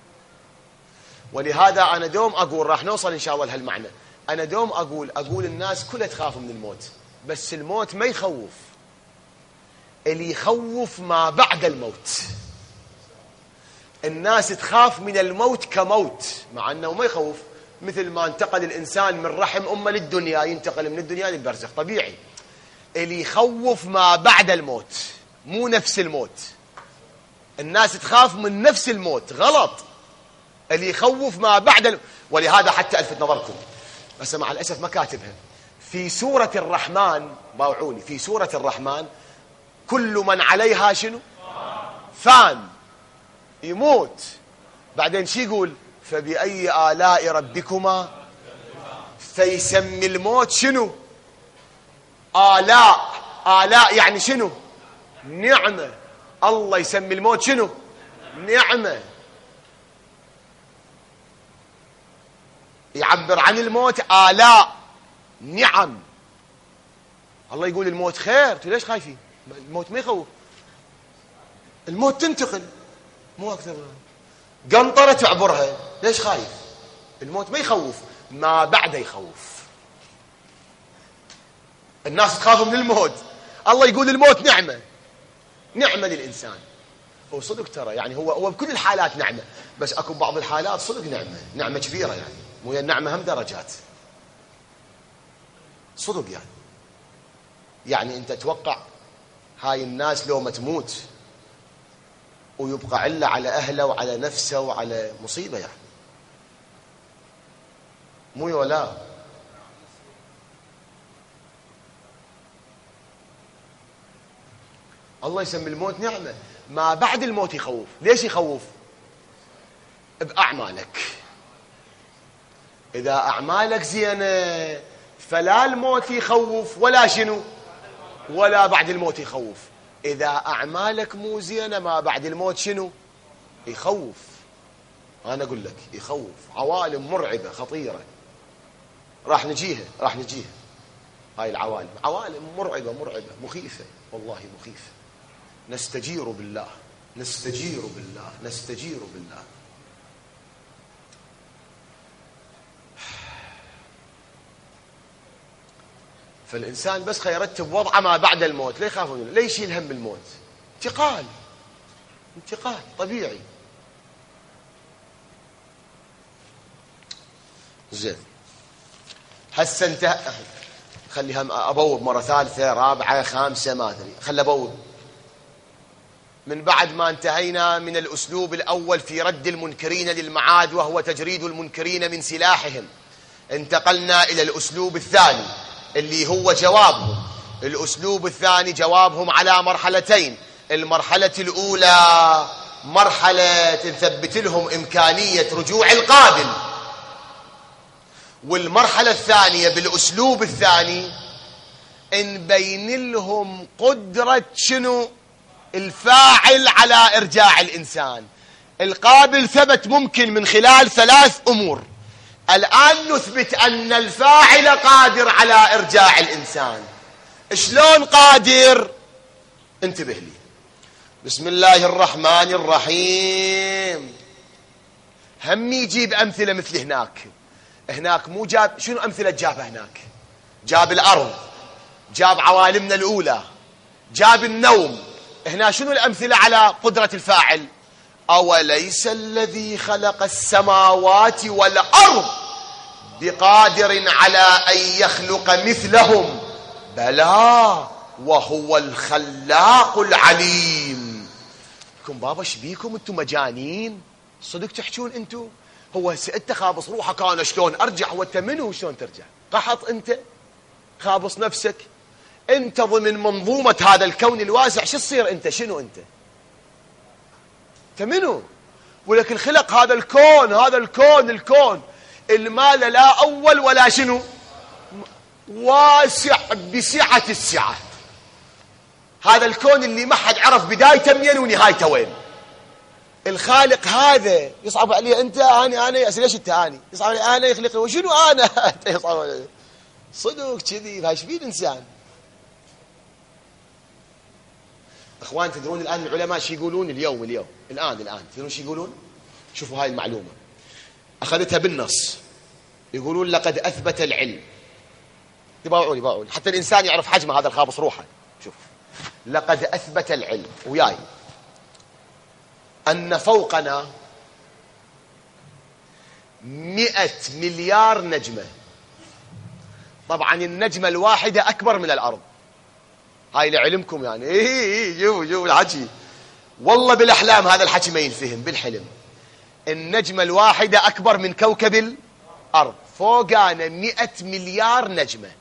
ولهذا أنا دوم أقول راح نوصل إن شاء الله لهالمعنى. أنا دوم أقول أقول الناس كلها تخاف من الموت، بس الموت ما يخوف. اللي يخوف ما بعد الموت. الناس تخاف من الموت كموت مع أنه ما يخوف. مثل ما انتقل الإنسان من رحم أمه للدنيا ينتقل من الدنيا للبرزخ طبيعي. اللي يخوف ما بعد الموت مو نفس الموت. الناس تخاف من نفس الموت، غلط. اللي يخوف ما بعد الم... ولهذا حتى ألفت نظركم، بس مع الأسف ما كاتبها، في سورة الرحمن، باوعوني، في سورة الرحمن كل من عليها شنو؟ فان، يموت. بعدين شي يقول؟ فبأي آلاء ربكما، فيسمي الموت شنو؟ آلاء. آلاء يعني شنو؟ نعمة. الله يسمي الموت شنو؟ نعمة. يعبر عن الموت آلاء نعم. الله يقول الموت خير، انتوا ليش خايفين؟ الموت ما يخوف، الموت تنتقل مو أكثر. قنطرة تعبرها، ليش خايف؟ الموت ما يخوف، ما بعده يخوف. الناس تخاف من الموت، الله يقول الموت نعمة، نعمة للإنسان. هو صدق ترى، يعني هو هو بكل الحالات نعمة، بس أكو بعض الحالات صدق نعمة، نعمة كبيرة يعني، مو النعمة هم درجات صدق يعني. يعني أنت تتوقع هاي الناس لو ما تموت ويبقى علة على أهله وعلى نفسه وعلى مصيبة يعني، مو ولا الله يسمي الموت نعمة. ما بعد الموت يخوف. ليش يخوف؟ بأعمالك. إذا أعمالك زينة فلا الموت يخوف ولا شنو، ولا بعد الموت يخوف. إذا أعمالك مو زينة ما بعد الموت شنو يخوف. أنا أقول لك يخوف، عوالم مرعبة خطيرة راح نجيها، راح نجيها هاي العوالم، عوالم مرعبة مرعبة مخيفة، والله مخيفة. نستجير بالله، نستجير بالله، نستجير بالله. فالإنسان بس خي يرتب وضعه ما بعد الموت، لا يخاف منه، لا يشيل هم الموت. انتقال، انتقال طبيعي. زين، هسه انتهى. خليها أبوب مرة ثالثة رابعة خامسة ما أدري، خلي أبوب. من بعد ما انتهينا من الأسلوب الأول في رد المنكرين للمعاد وهو تجريد المنكرين من سلاحهم، انتقلنا إلى الأسلوب الثاني اللي هو جوابهم. الأسلوب الثاني جوابهم على مرحلتين. المرحلة الأولى مرحلة تثبت لهم إمكانية رجوع القابل، والمرحلة الثانية بالأسلوب الثاني نبين لهم قدرة شنو الفاعل على إرجاع الإنسان. القابل ثبت ممكن من خلال ثلاث أمور، الآن نثبت أن الفاعل قادر على إرجاع الإنسان. شلون قادر؟ انتبه لي. بسم الله الرحمن الرحيم. هم يجيب أمثلة مثل هناك. هناك مو جاب، شنو أمثلة جابها هناك؟ جاب الأرض، جاب عوالمنا الأولى، جاب النوم. هنا شنو الأمثلة على قدرة الفاعل؟ أوليس الذي خلق السماوات والأرض بقادر على أن يخلق مثلهم بلى وهو الخلاق العليم. كم بابا شبيكم انتم مجانين صدق تحجون انتم؟ هو انت خابص روحك انا شلون ارجع؟ وانت منو شلون ترجع؟ قحط انت خابص نفسك انت ضمن منظومة هذا الكون الواسع. شو تصير انت؟ شنو انت؟ انت منو؟ ولكن خلق هذا الكون، هذا الكون الكون المال لا اول ولا شنو، واسع بسعة السعة. هذا الكون اللي ما حد عرف بدايته منين ونهايته وين. الخالق هذا يصعب عليه انت اني انا يا ليش انت اني يصعب علي انا يخلق وشنو انا انت يصعب علي صدق كذي. هاي شبيه الانسان؟ اخوان تدرون الان العلماء شو يقولون اليوم اليوم الان الان تدرون شو يقولون؟ شوفوا هاي المعلومه اخذتها بالنص. يقولون لقد اثبت العلم، يباوعوني باوعوني حتى الانسان يعرف حجم هذا الخابص روحه. شوف، لقد اثبت العلم وياي أن فوقنا مئة مليار نجمة. طبعا النجمة الواحدة أكبر من الأرض. هاي لعلمكم يعني. إيه شوفوا شوفوا الحكي، والله بالأحلام هذا الحكي ما ينفهم بالحلم. النجمة الواحدة أكبر من كوكب الأرض. فوقنا مئة مليار نجمة.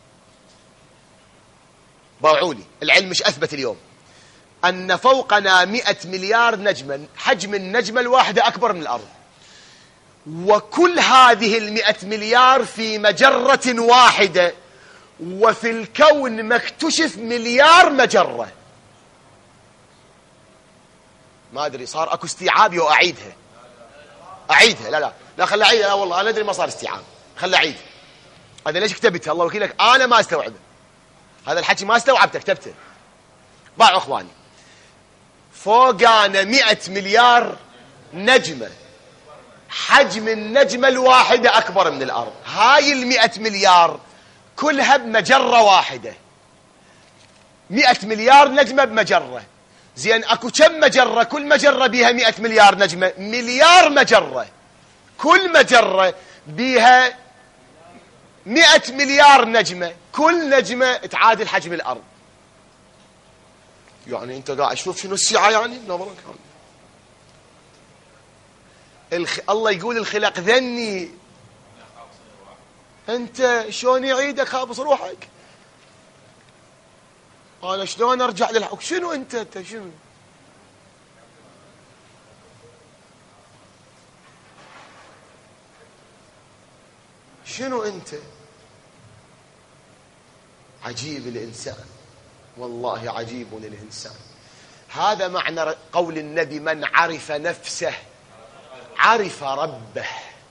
باوعوني العلم مش أثبت اليوم أن فوقنا مئة مليار نجمة. حجم النجمة الواحدة أكبر من الأرض، وكل هذه المئة مليار في مجرة واحدة، وفي الكون ما اكتشف مليار مجرة. ما أدري صار أكو استيعابي وأعيدها أعيدها لا لا لا خلي أعيدها. لا والله أنا أدري ما صار استيعاب. خلي أعيد. هذا ليش كتبتها؟ الله وكيلك أنا ما استوعبه هذا الحكي، ما استوعبته كتبته. باعوا أخواني فوقانا مئة مليار نجمة، حجم النجمة الواحدة أكبر من الأرض. هاي المئة مليار كلها بمجرة واحدة، مئة مليار نجمة بمجرة. زين أكو كم مجرة؟ كل مجرة بيها مئة مليار نجمة، مليار مجرة، كل مجرة بيها مئة مليار نجمة، كل نجمة تعادل حجم الأرض. يعني أنت قاعد تشوف شنو السعة يعني نظرك. الخ... الله يقول الخلق ذني، أنت شلون يعيدك خابص روحك؟ أنا شلون أرجع للحق؟ شنو أنت أنت شنو؟ شنو أنت؟ عجيب الإنسان، والله عجيب الإنسان. هذا معنى قول النبي: من عرف نفسه عرف ربه.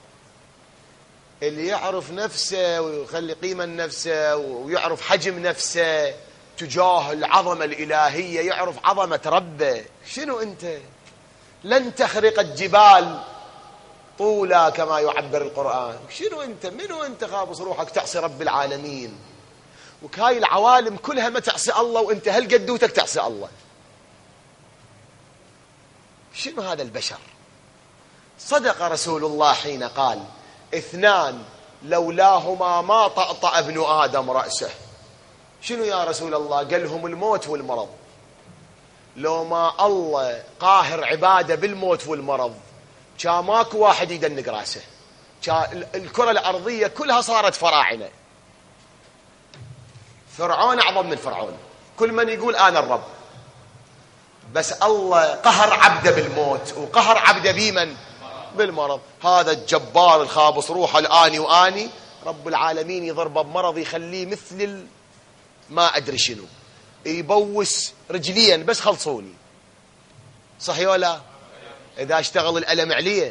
اللي يعرف نفسه ويخلي قيمة نفسه ويعرف حجم نفسه تجاه العظمة الإلهية، يعرف عظمة ربه. شنو أنت؟ لن تخرق الجبال طولا كما يعبر القرآن. شنو أنت؟ منو أنت خابص روحك تعصي رب العالمين؟ وكاي العوالم كلها ما تعصي الله، وأنت هل قدوتك تعصي الله؟ شنو هذا البشر؟ صدق رسول الله حين قال: اثنان لولاهما ما طأطأ ابن آدم رأسه. شنو يا رسول الله؟ قالهم الموت والمرض. لو ما الله قاهر عباده بالموت والمرض كان ماكو واحد يدنق راسه، كان الكرة الأرضية كلها صارت فراعنة. فرعون أعظم من فرعون، كل من يقول أنا الرب، بس الله قهر عبده بالموت وقهر عبده بمن؟ بالمرض. هذا الجبار الخابص روحه الآني وآني رب العالمين يضربه بمرض يخليه مثل ما أدري شنو، يبوس رجليا بس خلصوني. صحيح ولا؟ إذا اشتغل الألم عليه.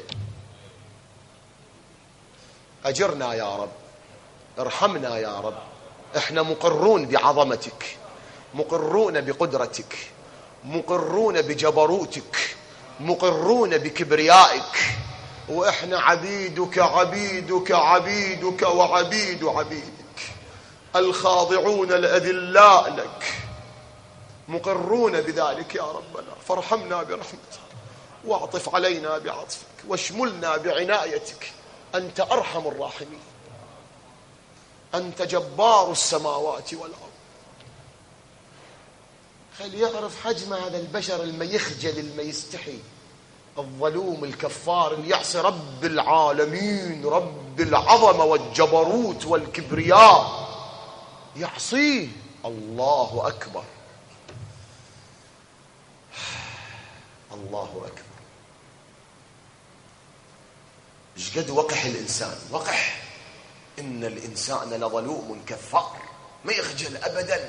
أجرنا يا رب، ارحمنا يا رب. احنا مقرون بعظمتك، مقرون بقدرتك، مقرون بجبروتك، مقرون بكبريائك، وإحنا عبيدك عبيدك عبيدك وعبيد عبيدك الخاضعون الأذلاء لك، مقرون بذلك يا ربنا. فارحمنا برحمتك، واعطف علينا بعطفك، واشملنا بعنايتك. أنت أرحم الراحمين، أنت جبار السماوات والأرض. خلي يعرف حجم هذا البشر الما يخجل، الما يستحي، الظلوم الكفار اللي يعصي رب العالمين، رب العظمة والجبروت والكبرياء، يعصيه. الله أكبر، الله أكبر. ايش قد وقح الإنسان، وقح. إن الإنسان لظلوم كفار، ما يخجل أبدا.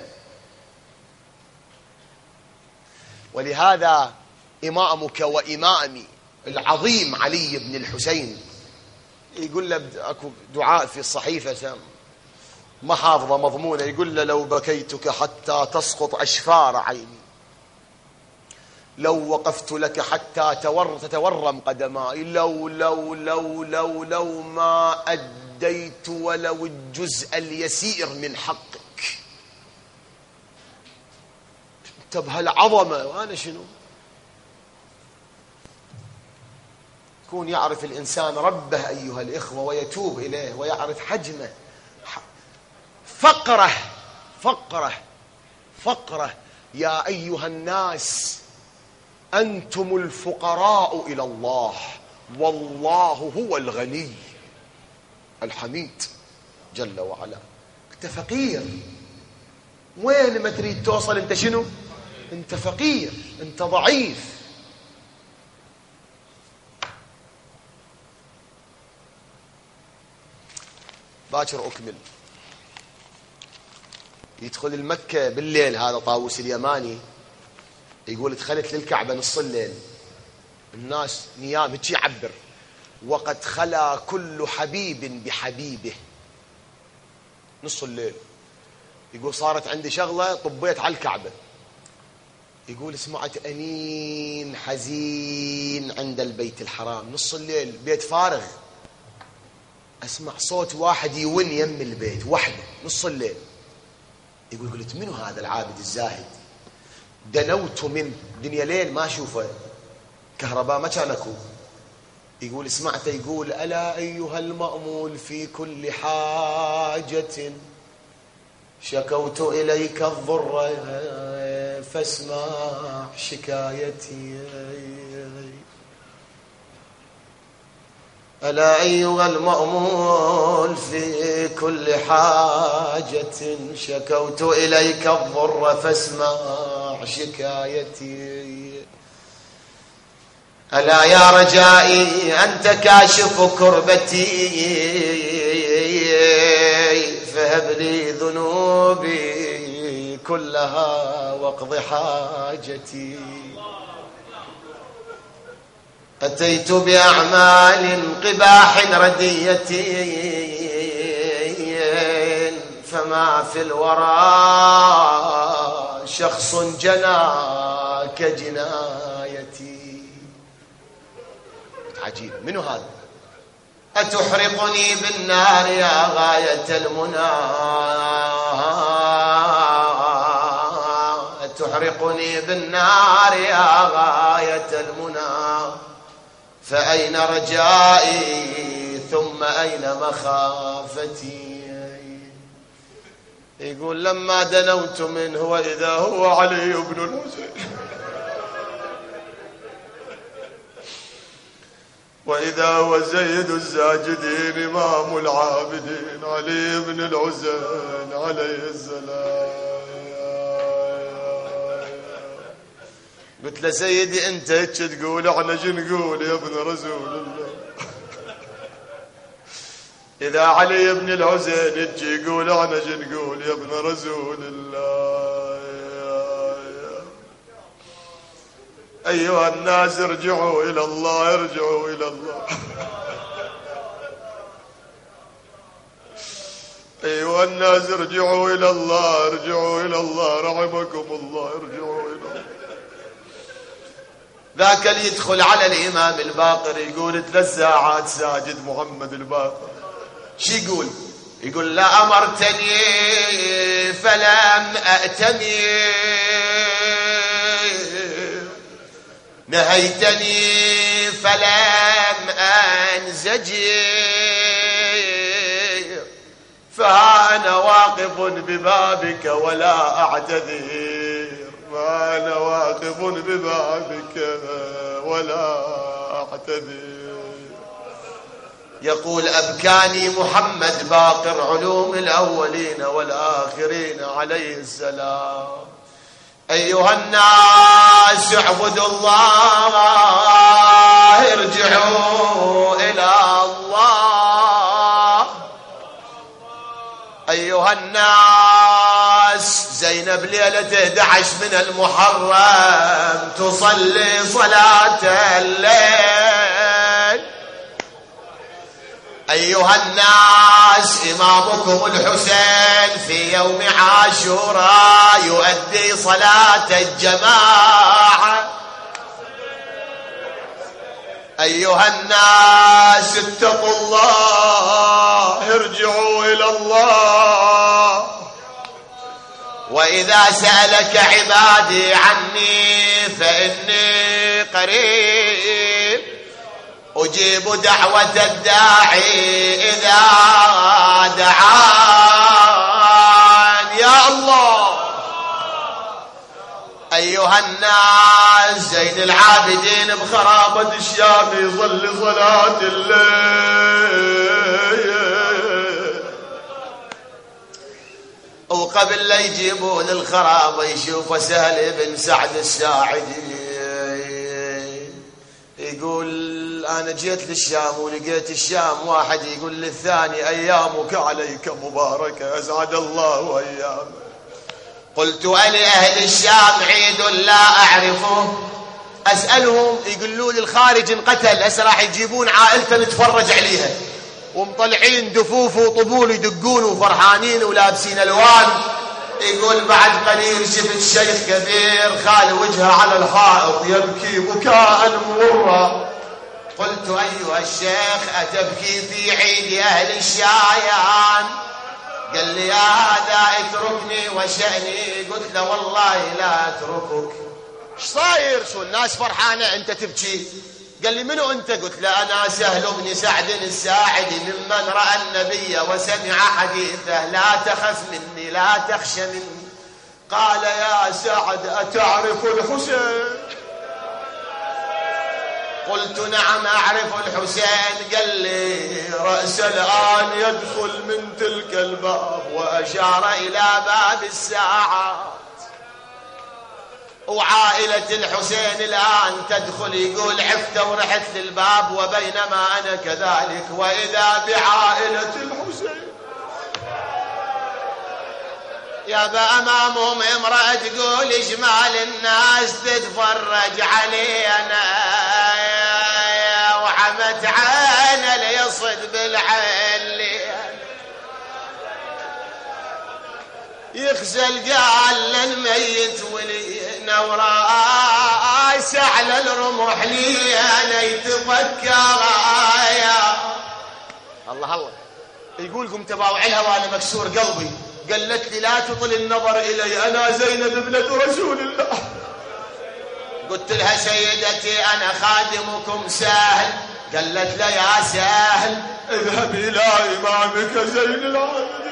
ولهذا إمامك وإمامي العظيم علي بن الحسين يقول له أكو دعاء في الصحيفة ما حافظة مضمونة، يقول له: لو بكيتك حتى تسقط أشفار عيني، لو وقفت لك حتى تور تتورم قدماي، لو لو لو لو لو ما أديت ولو الجزء اليسير من حقك. انت بهالعظمة وأنا شنو؟ يكون يعرف الإنسان ربه أيها الإخوة ويتوب إليه ويعرف حجمه. فقره فقره فقره يا أيها الناس أنتم الفقراء إلى الله والله هو الغني الحميد جل وعلا. أنت فقير، وين ما تريد توصل أنت شنو؟ أنت فقير، أنت ضعيف. باكر أكمل. يدخل المكة بالليل هذا طاووس اليماني، يقول دخلت للكعبة نص الليل، الناس نيام هيك يعبر، وقد خلا كل حبيب بحبيبه. نص الليل يقول صارت عندي شغلة طبيت على الكعبة. يقول سمعت أنين حزين عند البيت الحرام. نص الليل بيت فارغ، أسمع صوت واحد يون يم البيت وحده نص الليل. يقول قلت منو هذا العابد الزاهد؟ دنوت منه، دنيا ليل ما أشوفه، كهرباء ما كان أكو. يقول سمعته يقول ألا أيها المأمول في كل حاجة شكوت إليك الضر فاسمع شكايتي. ألا أيها المأمول في كل حاجة شكوت إليك الضر فاسمع شكايتي. ألا يا رجائي أنت كاشف كربتي فهب لي ذنوبي كلها واقض حاجتي. أتيت بأعمال قباح ردية فما في الورى شخص جنى كجنايتي. عجيب منو هذا؟ أتحرقني بالنار يا غاية المنى، أتحرقني بالنار يا غاية المنى، فأين رجائي ثم أين مخافتي؟ يقول لما دنوت منه وإذا هو علي بن الحسين، وإذا هو سيد الساجدين إمام العابدين علي بن الحسين عليه السلام. قلت له سيدي أنت هيك تقول، احنا شو نقول يا ابن رسول الله؟ إذا علي بن الحسين هيك يقول احنا شو نقول يا ابن رسول الله؟ أيها الناس ارجعوا إلى الله، ارجعوا إلى الله. أيها الناس ارجعوا إلى الله، ارجعوا إلى الله رحمكم الله، ارجعوا إلى الله. ذاك اللي يدخل على الإمام الباقر يقول ثلاث ساعات ساجد محمد الباقر. شو يقول؟ يقول لا أمرتني فلم أأتني، نهيتني فلم أنزجي، فها أنا واقف ببابك ولا أعتذر، فأنا واقف ببابك ولا أعتذر. يقول أبكاني محمد باقر علوم الأولين والآخرين عليه السلام. أيها الناس اعبدوا الله، ارجعوا إلى الله. أيها الناس زينب ليلة أحد عشر من المحرم تصلي صلاة الليل. أيها الناس إمامكم الحسين في يوم عاشوراء يؤدي صلاة الجماعة. أيها الناس اتقوا الله، ارجعوا إلى الله. وإذا سألك عبادي عني فإني قريب أجيب دعوة الداعي إذا دعان. يا الله. أيها الناس زين العابدين بخرابة الشام يصلي صلاة الليل، وقبل لا يجيبوا للخرابة يشوف سهل بن سعد الساعدي يقول أنا جيت للشام ولقيت الشام واحد يقول للثاني أيامك عليك مباركة أسعد الله أيامك. قلت ألأهل الشام عيد لا أعرفه أسألهم يقولوا لي الخارج انقتل، هسه راح يجيبون عائلته نتفرج عليها، ومطلعين دفوف وطبول يدقون وفرحانين ولابسين ألوان. يقول بعد قليل شفت شيخ كبير خال وجهه على الحائط يبكي بكاء مرا. قلت أيها الشيخ أتبكي في عيد أهل الشايان؟ قال لي يا هذا اتركني وشأني. قلت له والله لا أتركك. ايش صاير؟ شو الناس فرحانة أنت تبكي؟ قال لي منو أنت؟ قلت له أنا سهل بن سعد الساعدي ممن رأى النبي وسمع حديثه لا تخف مني لا تخشى مني. قال يا سعد أتعرف الحسين؟ قلت نعم أعرف الحسين. قال لي رأس الآن يدخل من تلك الباب، وأشار إلى باب الساعات، وعائلة الحسين الآن تدخل. يقول عفت ورحت للباب وبينما أنا كذلك وإذا بعائلة الحسين يابا أمامهم امرأة تقول إجمال الناس تتفرج علينا، وعمت عينه ليصد بالعين يخزل قال للميت ولينا وراس على الرمح لي أنا يتفكر يا الله الله. يقول قمت باوعلها وأنا مكسور قلبي. قالت لي لا تطل النظر إلي أنا زينب ابنة رسول الله. قلت لها سيدتي أنا خادمكم سهل. قالت لا يا سهل اذهب إلى إمامك زين العابدين.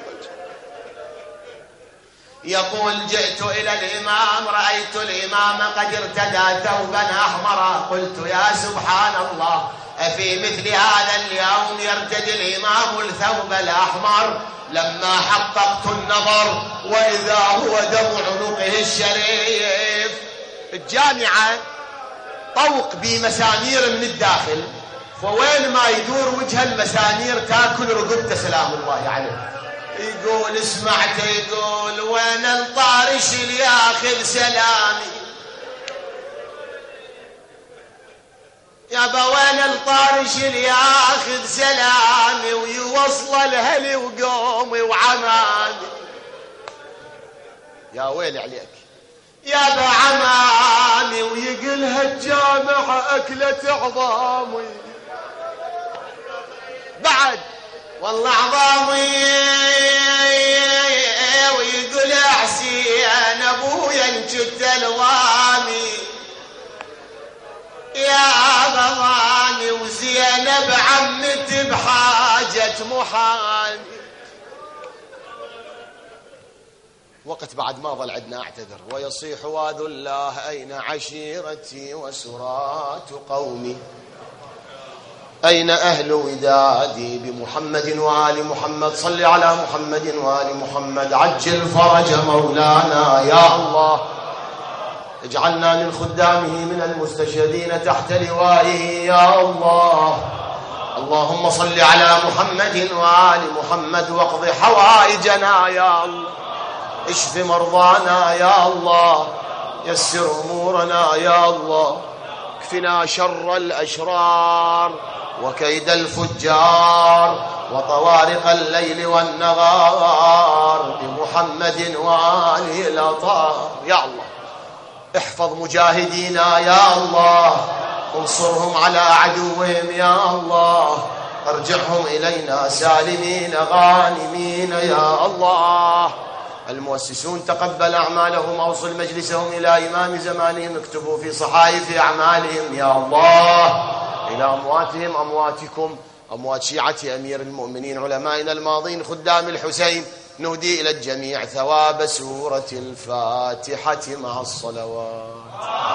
يقول جئت إلى الإمام رأيت الإمام قد ارتدى ثوبا أحمرا. قلت يا سبحان الله أفي مثل هذا اليوم يرتدي الإمام الثوب الأحمر؟ لما حققت النظر وإذا هو دم عنقه الشريف. الجامعة طوق بمسامير من الداخل، فوين ما يدور وجه المسامير تاكل رقبته سلام الله عليه. يقول اسمعت يقول وين الطارش اللي ياخذ سلامي يابا وين الطارش اللي ياخذ سلامي ويوصل لهلي وقومي وعمامي. يا ويلي عليك يابا عمامي ويقلها الجامعة أكلة عظامي بعد والله عظامي. ويقول حسين ابويا انشد الوامي يا ضماني وزينب عمتي بحاجة محامي. وقت بعد ما ظل عدنا اعتذر. ويصيح واذو الله أين عشيرتي وسرات قومي أين أهل ودادي بمحمد وآل محمد. صل على محمد وآل محمد. عجل فرج مولانا يا الله. اجعلنا من خدامه من المستشهدين تحت لوائه يا الله. اللهم صل على محمد وآل محمد واقض حوائجنا يا الله. اشف مرضانا يا الله. يسر أمورنا يا الله. اكفنا شر الأشرار وكيد الفجار وطوارق الليل والنهار بمحمد وآله الأطهار يا الله. احفظ مجاهدينا يا الله. انصرهم على عدوهم يا الله. ارجعهم إلينا سالمين غانمين يا الله. المؤسسون تقبل أعمالهم. أوصل مجلسهم إلى إمام زمانهم. اكتبوا في صحائف أعمالهم يا الله إلى أمواتهم أمواتكم أموات شيعة أمير المؤمنين علمائنا الماضين خدام الحسين. نهدي إلى الجميع ثواب سورة الفاتحة مع الصلوات.